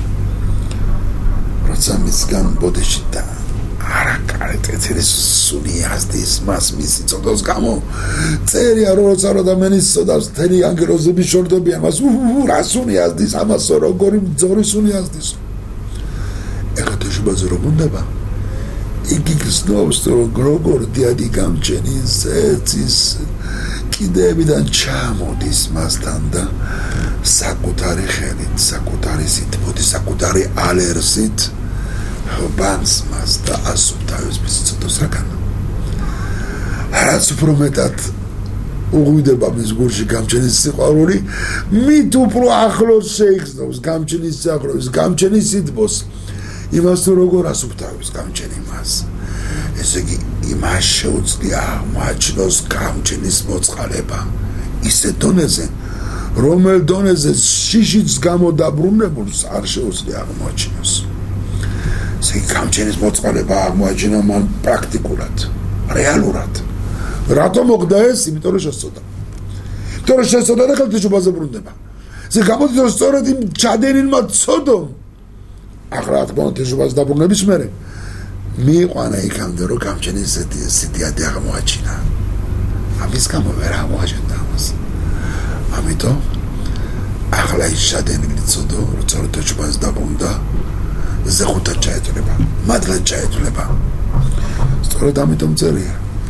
როცა მისგან ბოდიში და არაკარეტეცერი სუნი ასდის მას მისი ცოდოს გამო წერია როცა ადამიანის ცოდავს თელი ანგელოზები შორდებიან მას რა სუნი ასდის ამას როგორი მძორი სუნი ასდის ეხლა დეშობაზე რომ უნდა იგი გზნობს რომ როგორ დიადი გამჩენის ეცის კიდევიდან ჩამოდის მასთან და საკუთარი ხელით, საკუთარი სითბოთი, საკუთარი ალერსით ბანს მას და ასუფთავებს მის ცოდოს რაგან. რაც უფრო მეტად უღვიდება მის გულში გამჩენის სიყვარული, მით უფრო ახლოს შეიგრძნობს გამჩენის სიყვარულს, გამჩენის სითბოს. იმას თუ როგორ ასუფთავებს გამჩენი მას. ესე იგი იმას შეუძლია აღმოაჩინოს გამჩენის მოწყალება ისე დონეზე რომელ დონეზე შიშიც გამოდაბრუნებულს არ შეუძლია აღმოაჩინოს ესე იგი გამჩენის მოწყალება აღმოაჩინა მან პრაქტიკულად რეალურად რატომ მოხდა ეს იმიტომ რომ შეცოდა და ხელშეშობაზე ბრუნდება ესე გამოდის რომ სწორედ იმ ჩადენილმა ცოდომ ახლა რა თქმა უნდა შეშობაზე დაბრუნების მერე მიიყვანა იქამდე რომ გამჩენის სიდიადე აღმოაჩინა ამის გამო ვერ აღმოაჩენდა ამას ამიტომ ახლა ის ჩადენილი ცოდო როცა შეშობაზე დაბრუნდა ზეხუთად ჩაეთვლება მადლად ჩაეთვლება სწორედ ამიტომ წერია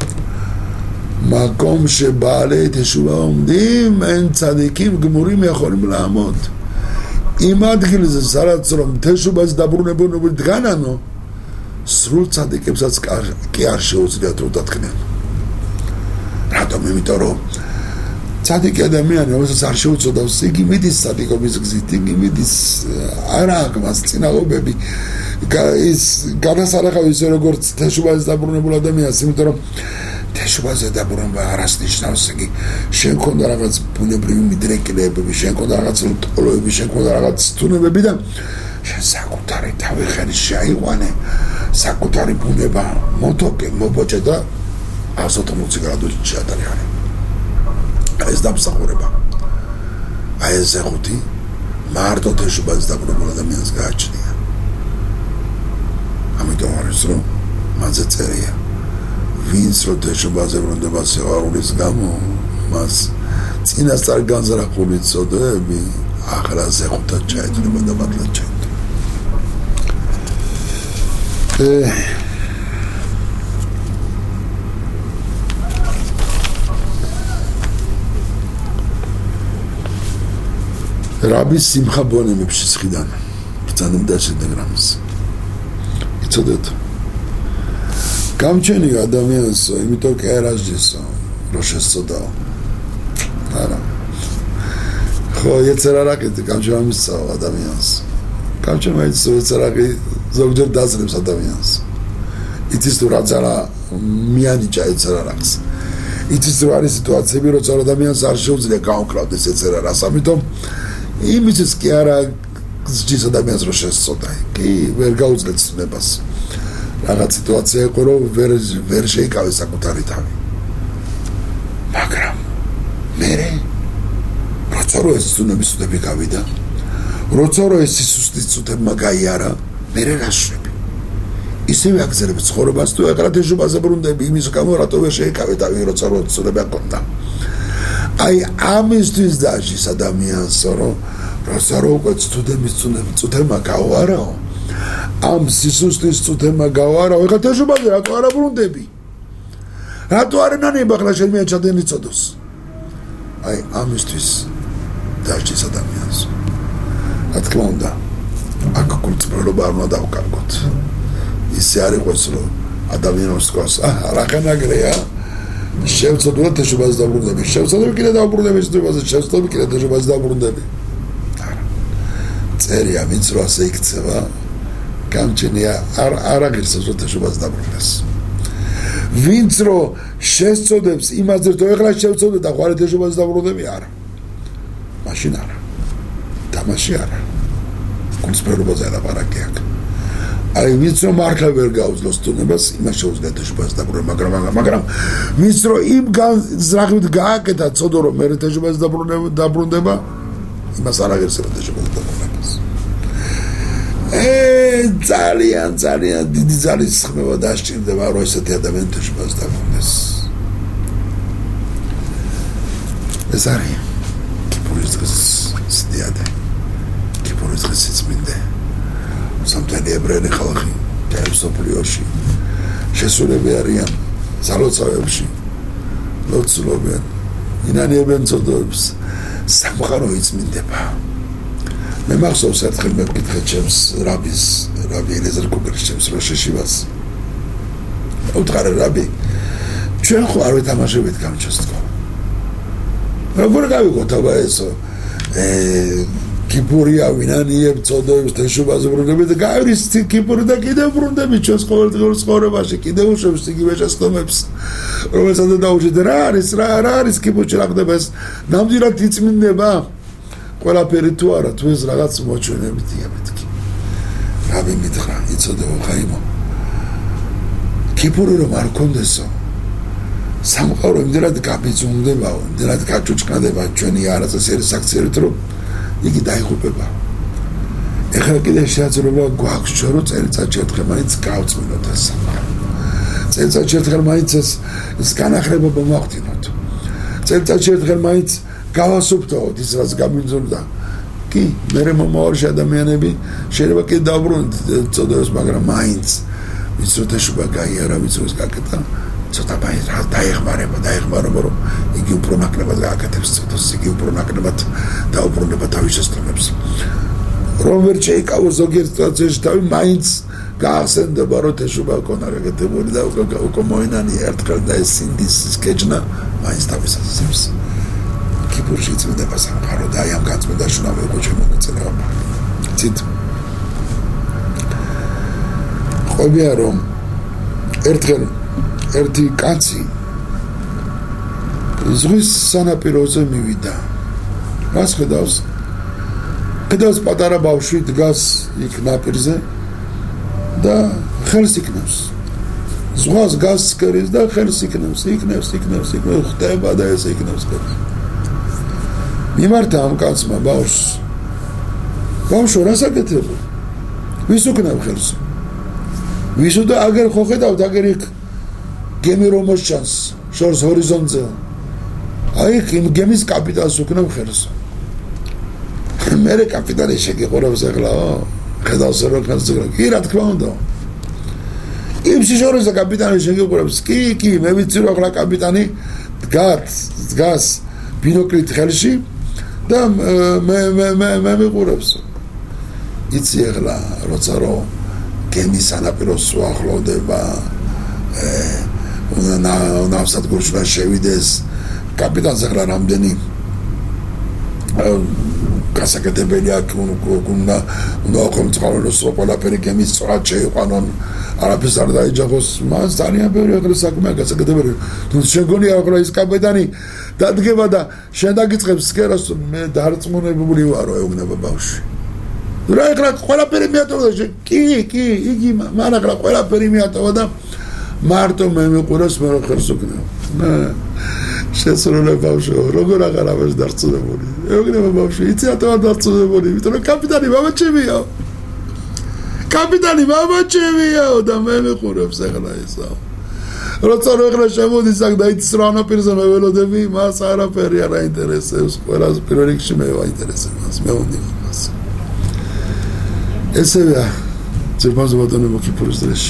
מקום שבעלי תשובה עומדים אין צדיקים גמורים יכולים לעמוד אם עד גיל זה סרץ רום תשובאז דברונבונו בדגננו סרול צדיקים סץ כאר שאוצליית רודת כנן רטום מיתורו צדיק אדמי אני אומר סר שאוצו דאוסי גימידיס צדיקו מזגזיתי גימידיס ערק מסצינה רובבי განასალახა ისე როგორც თეშუბაზე დაბრუნებულ ადამიანს, იმიტომ რომ თეშუბაზე დაბრუნება არას ნიშნავს, იგი შენ ქონდა რაღაც ბუნებრივი მიდრეკილებები, შენ ქონდა რაღაც ტოლოები, შენ ქონდა რაღაც თუნებები და შენ საკუთარი თავი ხელის შეაიყვანე, საკუთარი ბუნება მოტოკე, მობოჭე და 180 გრადუსით შეადარიანე. ეს დამსახურება. აი ეს ზეხუთი მარტო თეშუბაზე დაბრუნებულ ადამიანს გააჩნია. ამიტომ არის რომ მანზე წერია ვინც რომ თეშუბაზე ბრუნდება სიყვარულის გამო მას წინასწარ განზრახული წოდებები ახლა ზეხუთად ჩაედინება და მართლაც ჩაედინება. რაბის სიმხა ბონემებში ცხრიდან ბრძანებდა შედეგრამის. იცოდეთ გამჩენი ადამიანსო, იმიტომ კი არ ასჯესო, რომ შესწოდაო. არა. ხო, ეცერარაკეთი გამჩენი მისწავ ადამიანს. გამჩენი მაინც ეცერარაკი ზოგჯერ დაძლევს ადამიანს. იცის თუ რაც არა მიანიჭა ეცერარაკს. იცის თუ არის სიტუაციები, როცა ადამიანს არ შეუძლია გაუკრავდეს ეცერარას, ამიტომ იმისთვის კი არა ზჯის ადამიანს რომ შესწოდა. კი, ვერ გაუძლებს ცნებას. რაღაც სიტუაცია იყო, რომ ვერ შეიკავე საკუთარი თავი. მაგრამ მერე როცა რომ ეს ცნების წუთები გავიდა, როცა რომ ეს სისუსტის წუთებმა გაიარა, მერე რა შევი. ისევე აგზერებ ცხოვრებას თუ ეხლა თეშუბაზე ბრუნდები იმის გამო რატო ვერ შეიკავე თავი, როცა რომ ცნობა გქონდა. აი ამისთვის დაჟის ადამიანს, რომ როცა რომ უკვე ცნების წუთებმა გაუარაო, ამ სისუსტის წუთებმა გაუარაო, ეხლა თეშუბაზე რატო არ ბრუნდები? რატო არ ნანება ახლა შემია ჩადენი წოდოს? აი ამისთვის დაჟის ადამიანს. რა თქმა უნდა, აქ კულტურობა არ უნდა დავკარგოთ. ისე არ იყოს, რომ ადამიანს ყავს, რახანაგრეა შევწოდოთ თეშუბაზე დაბრუნდები. შევწოდები კიდე დაბრუნდები თეშუბაზე, შევწოდები კიდე თეშუბაზე დაბრუნდები. არა. წერია ვინც რო ასე იქცევა, გამჩენია არ აღირსებს რომ თეშუბაზე დაბრუნდეს. ვინც რო შესწოდებს იმაზე რომ ეხლა შევწოდე და ხوارე თეშუბაზე დაბრუნდები, არა. მაშინ არა. თამაში არა. კულტურობაზე ლაპარაკი აქვს. აი ვინც რომ მართლა ვერ გაუძლოს თუნებას, იმას შეუძლია თეშუბაზე დაბრუნება, მაგრამ ვინც რომ იმ განზრახვით გააკეთა ცოდო რომ მე თეშუბაზე დაბრუნდება, იმას არ აღერსება თეშუბაზე დაბრუნებას. ძალიან დიდი ძალის ხმევა დასჭირდება რომ ესეთი ადამიანი თეშუბაზე დაბრუნდეს. ეს არის კიპურის დღის სდიადე, კიპურის დღის სიწმინდე. სამთელი ებრაელი ხალხი მსოფლიოში შესულები არიან ძალოცავებში, ლოცულობენ, ინანიებენ წოდოებს, სამყარო იწმინდება. მე მახსოვს ერთხელ მეკითხე ჩემს რაბი ელეზარ კუგერშჩემს როშეშივას. უთხრე რაბი, ჩვენ ხო არ ვეთამაშებით გამჩოს თქო. როგორ გავიგოთ აბა ესო? კიპურია ვინანიებ წოდოებს თეშუბაზე ბრუნდები და გაივლის კიპური და კიდევ ბრუნდები ჩვენს ყოველდღიურ ცხოვრებაში, კიდევ უშვებს იგივე შეცდომებს, რომელსაც დაუშვით. რა არის კიპურში რა ხდება? ეს ნამდვილად იწმინდება ყველაფერი თუ არა, თუ ეს რაღაც მოჩვენებითია მეთქი. რაბი მითხრა, იცოდეო ხაიმო, კიპური რომ არ კონდესო, სამყარო იმდენად გაბიძუნდებაო, იმდენად გაჭუჭკნადება ჩვენი არაწესიერი საქციელით, რომ იგი დაიღუპება. ეხლა კიდე შეაძლოა გვაქვს ჩვენ რომ წელიწადში ერთხელ მაინც გავწმინოთ ეს სამყარო. წელიწადში ერთხელ მაინც ეს განახლება მომახდინოთ. წელიწადში ერთხელ მაინც გავასუფთავოთ ის რაც გამიძულდა. კი, მერე მომავალში ადამიანები შეიძლება კიდე დაუბრუნდეთ წოდოს, მაგრამ მაინც ვინც რო თეშუბა გაიარა, ვინც რო ეს გაკეთა, ცოტა მაინც დაეხმარება, რომ იგი უფრო ნაკლებად გააკეთებს წოდოს, იგი უფრო ნაკლებად დაუბრუნდება თავის შესწავლებს. რომ ვერ შეიკავოს ზოგიერთ სიტუაციაში თავი, მაინც გაახსენდება, რომ თეშუბა ქონა გაკეთებული და უკვე მოინანია ერთხელ და ეს სინდის სკეჯნა მაინც თავის ასწავლებს. კიპურში იწმინდება სამყარო და აი ამ გაწმენდაში უნდა ვიყო ჩემო მოწინააღმდეგე. ცით ყვებია რომ ერთხელ ერთი კაცი ზღვის სანაპიროზე მივიდა. რას ხედავს? ხედავს პატარა ბავშვი დგას იქ ნაპირზე და ხელს იქნევს. ზღვას გასცქერის და ხელს იქნევს, ხდება და ესე იქნევს. მიმართა ამ კაცმა ბავშვს. ბავშვო, რას აკეთებ? ვის უკნევ ხელს? ვის და აგერ ხო ხედავთ, აგერ იქ გემი რომ მოსჩანს შორს ჰორიზონტზე. აი იმ გემის კაპიტანს უკნებ ხელს. მე კაპიტანი შეგიყურებს ახლაო? ხედავს რომ ხაზგრა. კი რა თქმა უნდა. იმ სიჟორეზე კაპიტანი შეგიყურებს. კი, მე ვიცი რომ ახლა კაპიტანი დგას ბინოკლით ხელში და მე მიყურებს. იცი ახლა როცა რომ გემის სანაპიროს უახლოვდება ნავსადგურში შევიდეს კაპიტანს ახლა რამდენი გასაკეთებელი აქვს უნდა ხელმძღვანელოს ყველაფერი გემის სწორად შეიყვანონ არაფერს არ დაეჯახოს მას ძალიან ბევრი ახლა საქმეა გასაკეთებელი თუ შეგონია ახლა ის კაპიტანი დადგება და შენ დაგიწყებს სქერას მე დარწმუნებული ვარო ეუბნება ბავშვი რა ახლა ყველაფერი მიატოვა და კი იგი მან ახლა ყველაფერი მიატოვა და მარტო მე მიყურებს მე ხერს უკნევ შესრულებ ბავშვი როგორ აღარ ამას დარწმუნებული ეუბნება ბავშვი იცი რატომ დარწმუნებული იმიტომ რომ კაპიტანი მამაჩემია და მე მიყურებს ახლა ისო როცა ახლა შემოდის აქ და იცის რა ნაპირზე მე ველოდები მას არაფერი არ აინტერესებს ყველას პირველ რიგში მე ვაინტერესებს მე ვონდივარ მას ესეა ძირფას ბატონო მოკიფურის დროში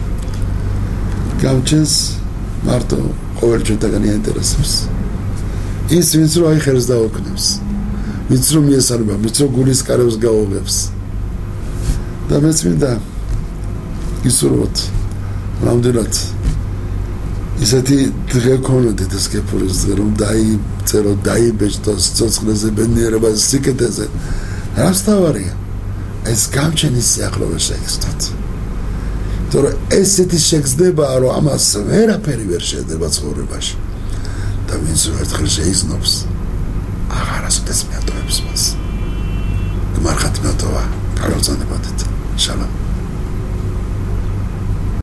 გამჩენს მარტო ყოველ ჩვენთაგანი აინტერესებს ის ვინც რომ აი ხელს დაუქმნებს ვინც რომ მიესალმა ვინც რომ გულის კარებს გაუღებს და მეც მინდა ისურვოთ რამდენად ისეთი დღე გქონოდეთ ეს კეფურის დღე რომ დაიწერო დაიბეჭდო სიცოცხლეზე ბედნიერება სიკეთეზე რას თავარია ეს გამჩენის სიახლოვე შეგსტოთ თორე ესეთი შეგრძნება რომ ამას ვერაფერი ვერ შედება ცხოვრებაში და ვინც ერთხელ შეიზნობს აღარასოდეს მიატოვებს მას გმარხათ მიატოვა კარგად ზანებოდეთ შალომ